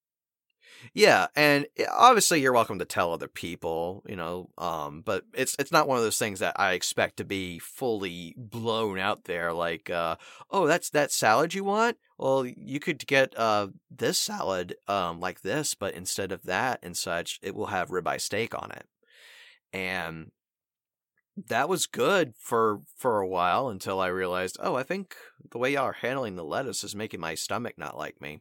Yeah, and i- obviously you're welcome to tell other people, you know, um, but it's it's not one of those things that I expect to be fully blown out there. Like, uh, oh, that's that salad you want? Well, you could get uh this salad um like this, but instead of that and such, it will have ribeye steak on it, and that was good for for a while until I realized, oh, I think the way y'all are handling the lettuce is making my stomach not like me.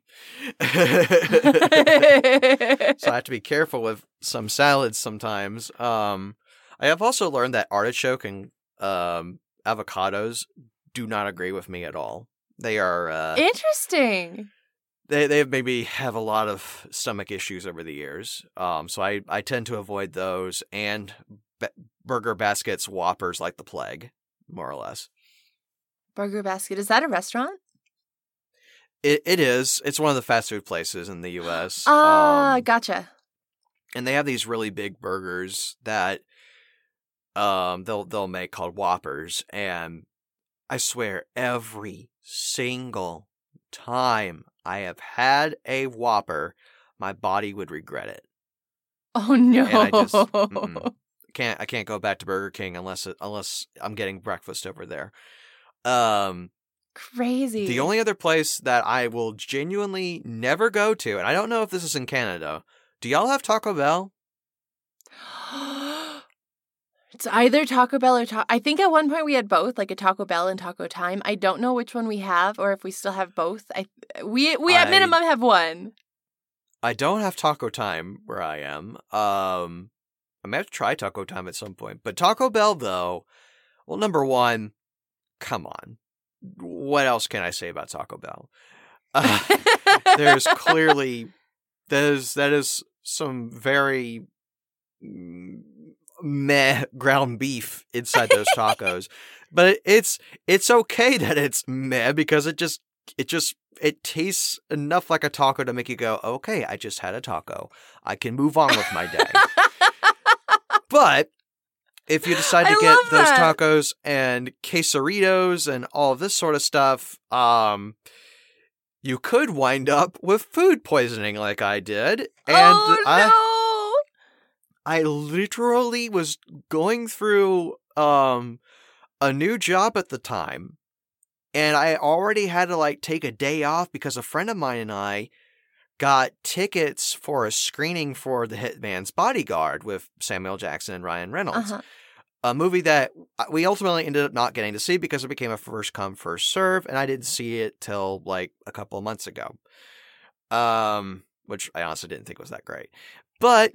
So I have to be careful with some salads sometimes. Um, I have also learned that artichoke and um, avocados do not agree with me at all. They are uh,
Interesting.
they they maybe have a lot of stomach issues over the years. Um, so I I tend to avoid those and ba- Burger Basket's Whoppers like the plague, more or less.
Burger Basket. Is that a restaurant?
It it is. It's one of the fast food places in the U S.
Ah,
Um,
gotcha.
and they have these really big burgers that um they'll they'll make called Whoppers, and I swear every single time I have had a Whopper, my body would regret it.
Oh no.
And I just mm-mm. can't I can't go back to Burger King unless it, unless I'm getting breakfast over there. Um
Crazy.
The only other place that I will genuinely never go to, and I don't know if this is in Canada, do y'all have Taco Bell?
It's either Taco Bell or Taco... I think at one point we had both, like a Taco Bell and Taco Time. I don't know which one we have or if we still have both. I We we at
I-
minimum have one.
I don't have Taco Time where I am. Um, I may have to try Taco Time at some point. But Taco Bell, though, well, number one, come on. What else can I say about Taco Bell? Uh, there's clearly... That is, that is some very mm, meh ground beef inside those tacos. But it's it's okay that it's meh because it just it just it tastes enough like a taco to make you go, okay, I just had a taco. I can move on with my day. But if you decide to
I
get
love
those
that.
tacos and quesaritos and all of this sort of stuff, um, you could wind up with food poisoning like I did. And
oh,
I,
no!
I literally was going through um, a new job at the time. And I already had to like take a day off because a friend of mine and I got tickets for a screening for The Hitman's Bodyguard with Samuel Jackson and Ryan Reynolds.
Uh-huh.
A movie that we ultimately ended up not getting to see because it became a first come, first serve, and I didn't see it till like a couple of months ago. Um, which I honestly didn't think was that great. But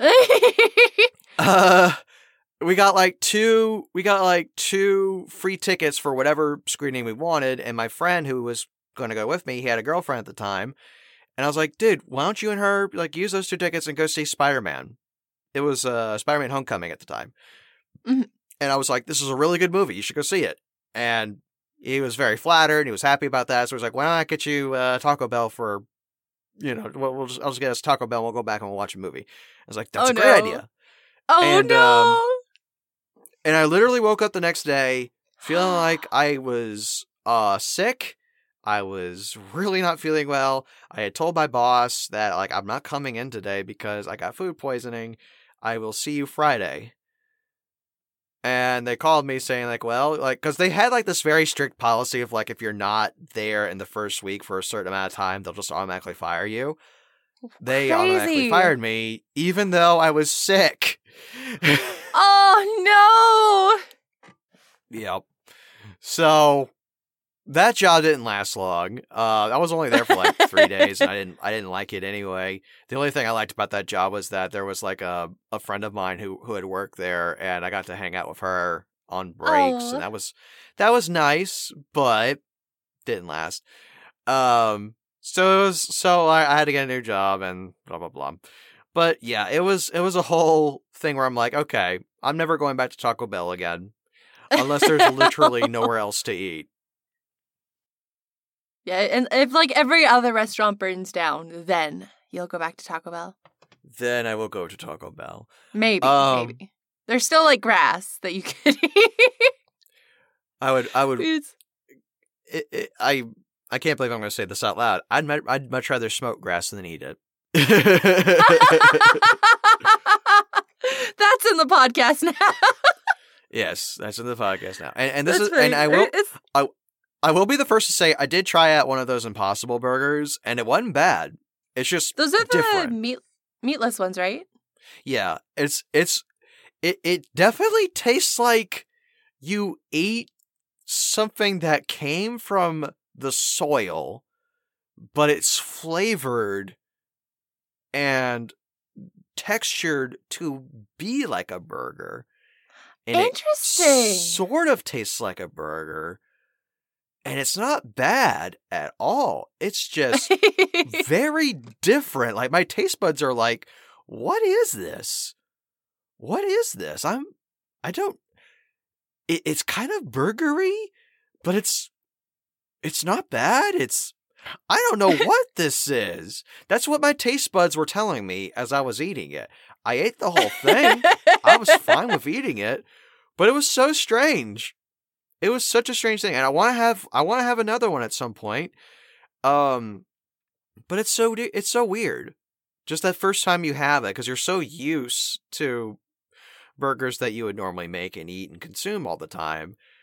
uh we got like two we got like two free tickets for whatever screening we wanted, and my friend who was going to go with me, he had a girlfriend at the time, and I was like, dude, why don't you and her like use those two tickets and go see Spider-Man? It was uh Spider-Man Homecoming at the time.
Mhm.
And I was like, this is a really good movie, you should go see it. And he was very flattered and he was happy about that, so he was like, why don't I get you uh Taco Bell for, you know, we'll, we'll just, I'll just get us Taco Bell and we'll go back and we'll watch a movie. I was like, that's
Oh,
a great
no.
idea.
Oh,
And,
no!
um, And I literally woke up the next day feeling like I was uh sick. I was really not feeling well. I had told my boss that like I'm not coming in today because I got food poisoning. I will see you Friday. And they called me saying like, well, like, because they had like this very strict policy of like, if you're not there in the first week for a certain amount of time, they'll just automatically fire you. They automatically
Crazy.
fired me, even though I was sick.
Oh,
Yep. So that job didn't last long. Uh, I was only there for like three days, and I didn't. I didn't like it anyway. The only thing I liked about that job was that there was like a a friend of mine who who had worked there, and I got to hang out with her on breaks,
Aw.
and that was that was nice, but didn't last. Um. So it was, so I, I had to get a new job, and blah blah blah. But yeah, it was it was a whole thing where I'm like, okay, I'm never going back to Taco Bell again. Unless there's literally nowhere else to eat.
Yeah, and if like every other restaurant burns down, then you'll go back to Taco Bell.
Then I will go to Taco Bell.
Maybe,
Um,
maybe. There's still like grass that you could eat.
I would, I would,
It's-
it, it, I, I can't believe I'm going to say this out loud. I'd, mu- I'd much rather smoke grass than eat it.
That's in the podcast now.
Yes, that's in the podcast now, and and this
That's
is, and
very-
I will,
it's-
I will be the first to say I did try out one of those Impossible Burgers, and it wasn't bad. It's just
Those are the
different.
meat meatless ones, right?
Yeah, it's it's it it definitely tastes like you ate something that came from the soil, but it's flavored and textured to be like a burger. And it
Interesting.
sort of tastes like a burger, and it's not bad at all. It's just very different. Like my taste buds are like, what is this? What is this? I'm I don't it, it's kind of burgery, but it's it's not bad. It's I don't know what this is. That's what my taste buds were telling me as I was eating it. I ate the whole thing. I was fine with eating it, but it was so strange. It was such a strange thing, and I want to have I want to have another one at some point. Um, but it's so it's so weird. Just that first time you have it, because you're so used to burgers that you would normally make and eat and consume all the time,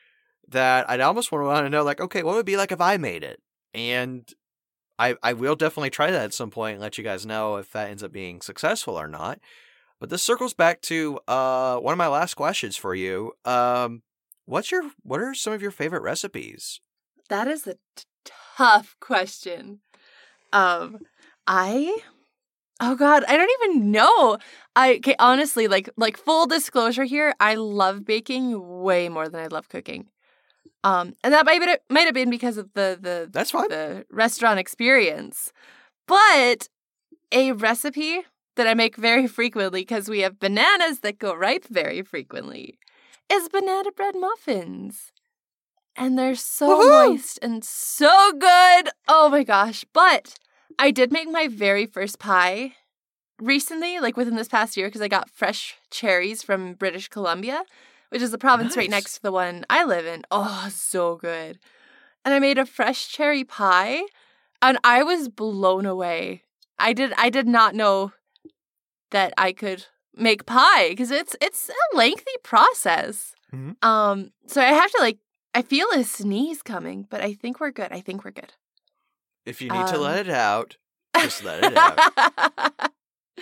that I'd almost want to know, like, okay, what would it be like if I made it? And I I will definitely try that at some point and let you guys know if that ends up being successful or not. But this circles back to uh one of my last questions for you. Um, what's your what are some of your favorite recipes?
That is a t- tough question. Um, I, oh God, I don't even know. I okay, honestly, like like full disclosure here, I love baking way more than I love cooking. Um, and that might have might have been because of the the
That's fine.
the restaurant experience, but a recipe that I make very frequently because we have bananas that go ripe very frequently is banana bread muffins. And they're so
Woohoo!
moist and so good. Oh my gosh. But I did make my very first pie recently, like within this past year, because I got fresh cherries from British Columbia, which is the province right
Nice.
next to the one I live in. Oh, so good. And I made a fresh cherry pie and I was blown away. I did I did not know that I could make pie because it's it's a lengthy process.
Mhm.
Um, so I have to like I feel a sneeze coming, but I think we're good. I think we're good.
If you need to
Um,
let it out, just let it out.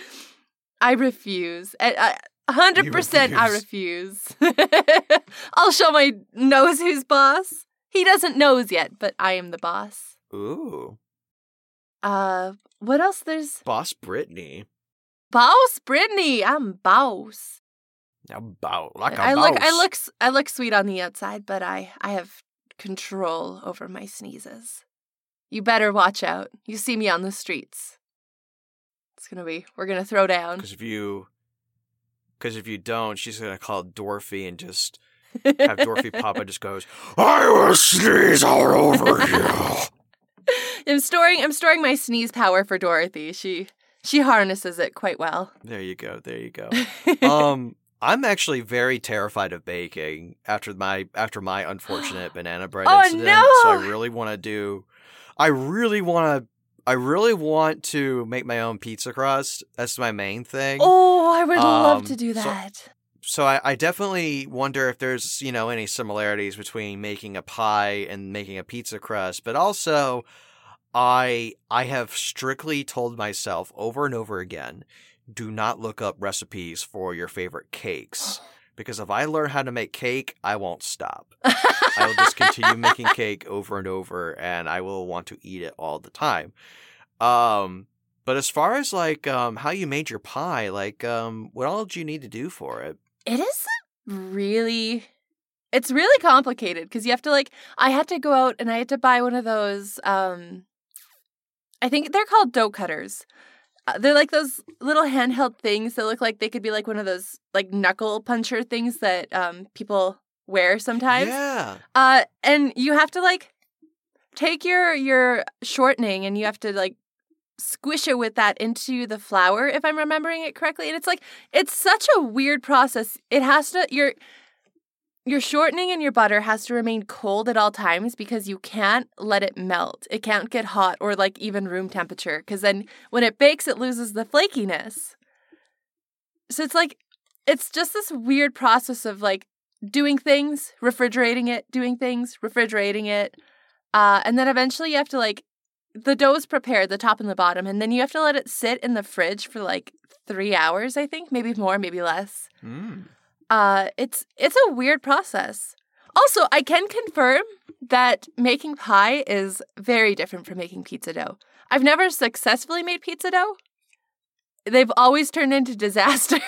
I refuse. I, I, one hundred percent I refuse. I'll show my nose who's boss. He doesn't nose yet, but I am the boss.
Ooh,
Uh, what else? There's
Boss Brittany.
Boss Brittany. I'm boss.
Now bow like a
I look, I
boss.
look, s- I look sweet on the outside, but I, I have control over my sneezes. You better watch out. You see me on the streets. It's gonna be, we're gonna throw down.
Because if you, because if you don't, she's gonna call Dorothy and just have Dorothy Papa just goes,
I will sneeze all over you.
I'm storing, I'm storing my sneeze power for Dorothy. She, she harnesses it quite well.
there you go, there you go. um, I'm actually very terrified of baking after my after my unfortunate banana bread
Oh,
incident.
no!
So I really want to do, I really want to, I really want to make my own pizza crust. That's my main thing.
Oh, I would love
Um,
to do
so-
that.
So I, I definitely wonder if there's, you know, any similarities between making a pie and making a pizza crust. But also, I I have strictly told myself over and over again, do not look up recipes for your favorite cakes. Because if I learn how to make cake, I won't stop. I will just continue making cake over and over, and I will want to eat it all the time. Um, but as far as like um how you made your pie, like um what all did you need to do for it?
It is really, it's really complicated because you have to like, I had to go out and I had to buy one of those, um, I think they're called dough cutters. Uh, they're like those little handheld things that look like they could be like one of those like knuckle puncher things that um people wear sometimes.
Yeah.
Uh, and you have to like take your your shortening and you have to like squish it with that into the flour, if I'm remembering it correctly. And it's like it's such a weird process. It has to your your shortening and your butter has to remain cold at all times because you can't let it melt. It can't get hot or like even room temperature because then when it bakes, it loses the flakiness. So it's like it's just this weird process of like doing things, refrigerating it, doing things, refrigerating it. Uh, and then eventually you have to like, the dough's prepared, the top and the bottom, and then you have to let it sit in the fridge for like three hours, I think, maybe more, maybe less.
Mm.
Uh, it's it's a weird process. Also, I can confirm that making pie is very different from making pizza dough. I've never successfully made pizza dough. They've always turned into disasters.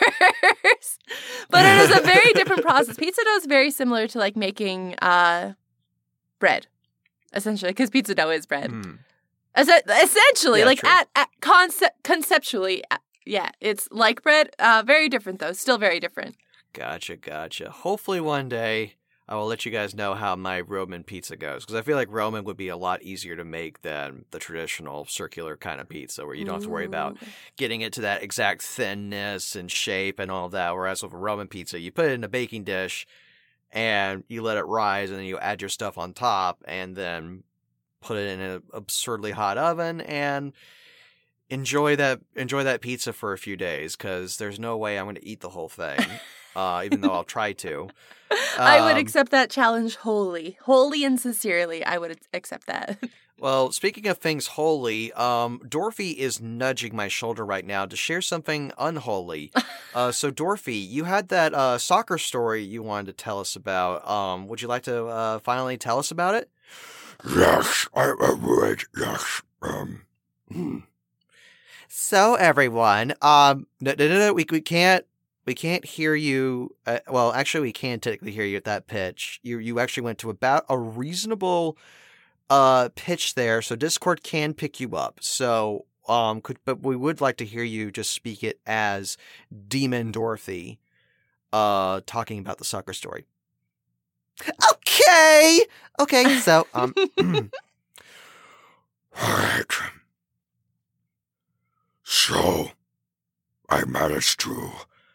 But it is a very different process. Pizza dough is very similar to like making uh, bread, essentially, because pizza dough is bread.
Mm.
Es- essentially,
Yeah,
like
true.
at, at concept conceptually, uh, yeah, it's like bread. Uh, very different though, still very different.
Gotcha, gotcha. Hopefully one day I will let you guys know how my Roman pizza goes, because I feel like Roman would be a lot easier to make than the traditional circular kind of pizza, where you don't have to worry about
Ooh.
getting it to that exact thinness and shape and all that. Whereas with a Roman pizza, you put it in a baking dish and you let it rise, and then you add your stuff on top, and then put it in an absurdly hot oven, and enjoy that enjoy that pizza for a few days, because there's no way I'm going to eat the whole thing, uh, even though I'll try to.
I would
Um,
accept that challenge wholly. Wholly and sincerely, I would accept that.
Well, speaking of things holy, um, Dorothy is nudging my shoulder right now to share something unholy. uh, so, Dorothy, you had that uh, soccer story you wanted to tell us about. Um, would you like to uh, finally tell us about it?
Yes, I, I would. Yes. Um. Hmm.
So, everyone, um, no, no, no, no, we we can't we can't hear you. Uh, well, actually, we can technically hear you at that pitch. You you actually went to about a reasonable uh pitch there, so Discord can pick you up. So, um, could but we would like to hear you just speak it as Demon Dorothy, uh, talking about the soccer story. Okay, okay. So, um,
Alright. So, I managed to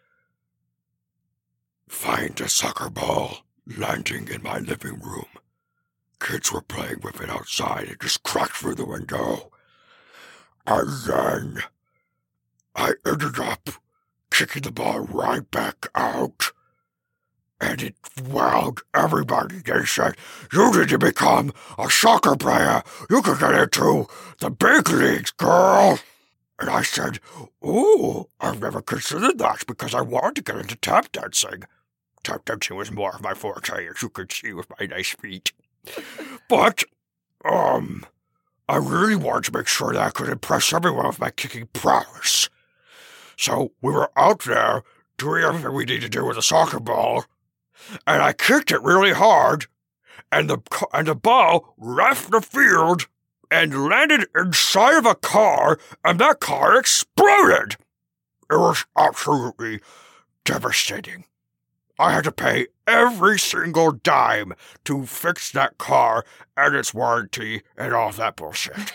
find a soccer ball landing in my living room. Kids were playing with it outside. It just cracked through the window. And then I ended up kicking the ball right back out. And it wowed everybody. They said, "You need to become a soccer player. You could get into the big leagues, girl." And I said, "Ooh, I've never considered that because I wanted to get into tap dancing." Tap dancing was more of my forte, as you could see with my nice feet. But, um, I really wanted to make sure that I could impress everyone with my kicking prowess. So we were out there doing everything we needed to do with a soccer ball, and I kicked it really hard, and the and the ball left the field and landed inside of a car, and that car exploded. It was absolutely devastating. I had to pay every single dime to fix that car and its warranty and all that bullshit.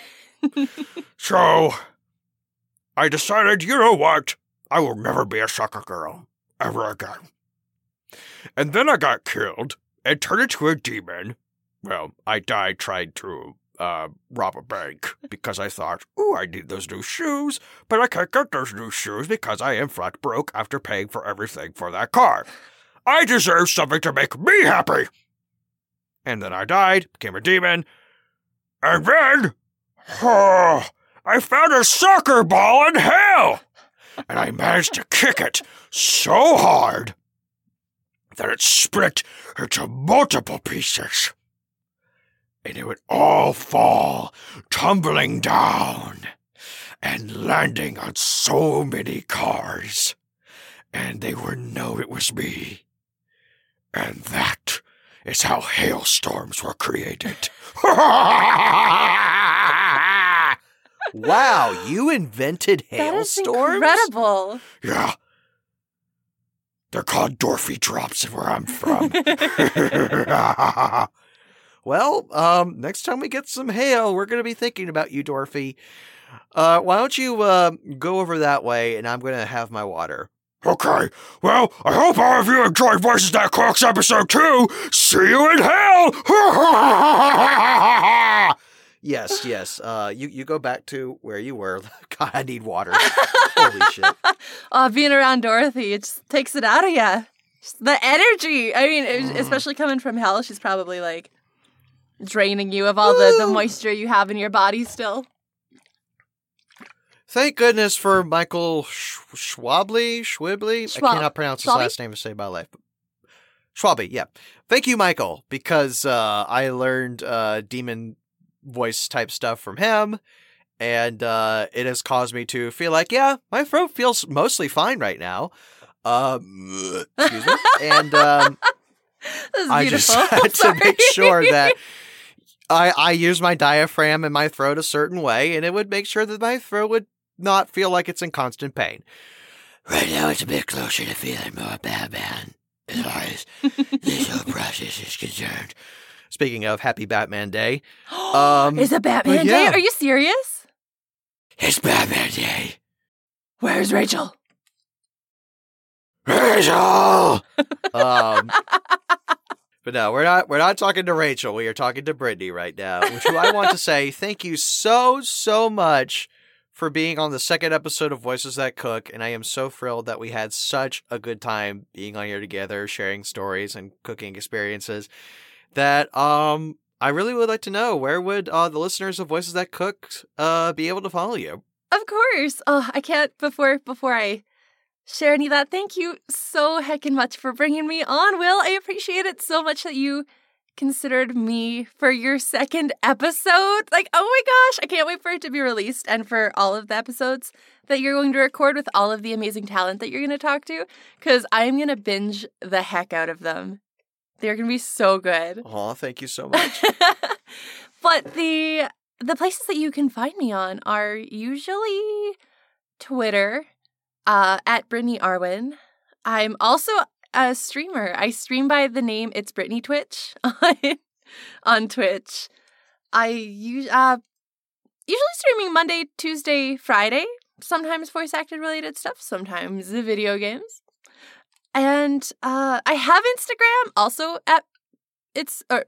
So, I decided, you know what? I will never be a soccer girl ever again. And then I got killed and turned into a demon. Well, I died trying to uh, rob a bank because I thought, ooh, I need those new shoes, but I can't get those new shoes because I am flat broke after paying for everything for that car. I deserve something to make me happy. And then I died, became a demon, and then, oh, I found a soccer ball in hell, and I managed to kick it so hard that it split into multiple pieces, and it would all fall tumbling down and landing on so many cars, and they would know it was me. And that is how hailstorms were created.
wow, you invented hailstorms?
That is incredible.
Yeah. They're called Dorothy drops where I'm from.
Well, um, next time we get some hail, we're going to be thinking about you, Dorothy. Uh, why don't you uh, go over that way, and I'm going to have my water.
Okay, well, I hope all of you enjoyed Voices That Clocks episode two. See you in hell!
Yes, yes. Uh, you, you go back to where you were. God, I need water. Holy shit.
Oh, being around Dorothy, it just takes it out of you. The energy. I mean, it, especially coming from hell, she's probably like draining you of all the, the moisture you have in your body still.
Thank goodness for Michael Sch- Schwably, Schwibly.
Schwab.
I cannot pronounce his
Schwabi?
last name to save my life. Schwabi, yeah. Thank you, Michael, because uh, I learned uh, demon voice type stuff from him, and uh, it has caused me to feel like, yeah, my throat feels mostly fine right now. Um, excuse me. And um,
This is
I just
beautiful.
had to
Sorry.
make sure that I, I use my diaphragm in my throat a certain way, and it would make sure that my throat would not feel like it's in constant pain. Right now, it's a bit closer to feeling more Batman, as far as this whole process is concerned. Speaking of Happy Batman Day. Um,
Is it Batman
but
Day?
yeah.
Are you serious?
It's Batman Day.
Where's Rachel?
Rachel!
um, but no, we're not. We're not talking to Rachel. We are talking to Brittany right now. Which I want to say, thank you so so much for being on the second episode of Voices That Cook, and I am so thrilled that we had such a good time being on here together, sharing stories and cooking experiences, that um I really would like to know, where would uh, the listeners of Voices That Cook uh, be able to follow you?
Of course. Oh, I can't, before before I share any of that, thank you so heckin' much for bringing me on, Will. I appreciate it so much that you considered me for your second episode. Like, oh my gosh, I can't wait for it to be released and for all of the episodes that you're going to record with all of the amazing talent that you're going to talk to, because I'm going to binge the heck out of them. They're going to be so good.
Aw, thank you so much.
But the the places that you can find me on are usually Twitter, uh, at Brittany Arwin. I'm also a streamer. I stream by the name It's Brittany Twitch on, on Twitch. I use uh usually streaming Monday, Tuesday, Friday. Sometimes voice acted related stuff. Sometimes the video games. And uh, I have Instagram, also at it's uh,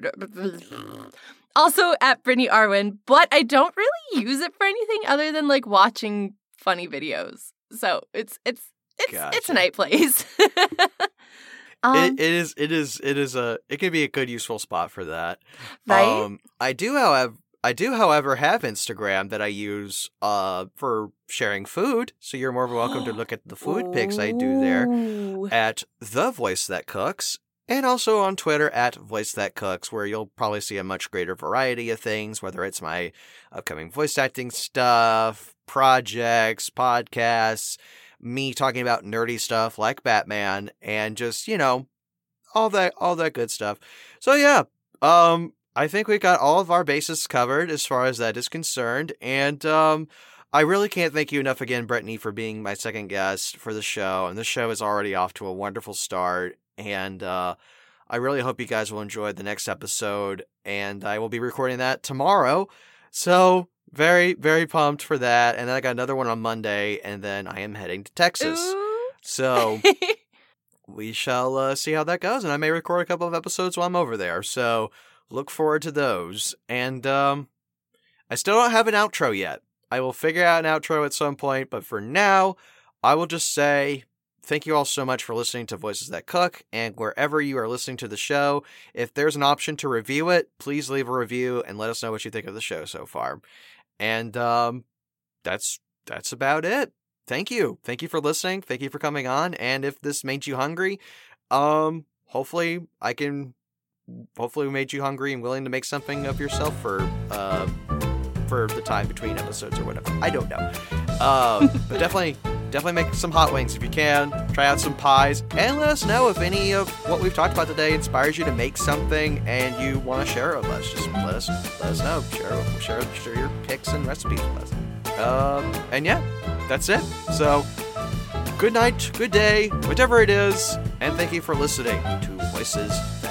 also at Brittany Arwin, but I don't really use it for anything other than like watching funny videos. So it's it's it's
Gotcha.
it's a nice place. um,
it, it is it is it is a it can be a good useful spot for that.
Right?
Um, I do, however. I do, however, have Instagram that I use uh, for sharing food, so you're more than welcome to look at the food pics I do there
Ooh.
at The Voice That Cooks, and also on Twitter at Voice That Cooks, where you'll probably see a much greater variety of things, whether it's my upcoming voice acting stuff, projects, podcasts, me talking about nerdy stuff like Batman, and just, you know, all that all that good stuff. So yeah, um... I think we got all of our bases covered as far as that is concerned, and um, I really can't thank you enough again, Brittany, for being my second guest for the show, and the show is already off to a wonderful start, and uh, I really hope you guys will enjoy the next episode, and I will be recording that tomorrow, so very, very pumped for that, and then I got another one on Monday, and then I am heading to Texas,
Ooh.
so we shall uh, see how that goes, and I may record a couple of episodes while I'm over there, so look forward to those. And um, I still don't have an outro yet. I will figure out an outro at some point, but for now, I will just say thank you all so much for listening to Voices That Cook, and wherever you are listening to the show, if there's an option to review it, please leave a review and let us know what you think of the show so far. And um, that's that's about it. Thank you. Thank you for listening. Thank you for coming on. And if this made you hungry, um, hopefully I can... Hopefully we made you hungry and willing to make something of yourself for uh, for the time between episodes or whatever. I don't know. Uh, but definitely definitely make some hot wings if you can. Try out some pies. And let us know if any of what we've talked about today inspires you to make something and you want to share it with us. Just let us let us know. Share, share, share your picks and recipes with us. Um, and yeah, that's it. So good night, good day, whatever it is. And thank you for listening to Voices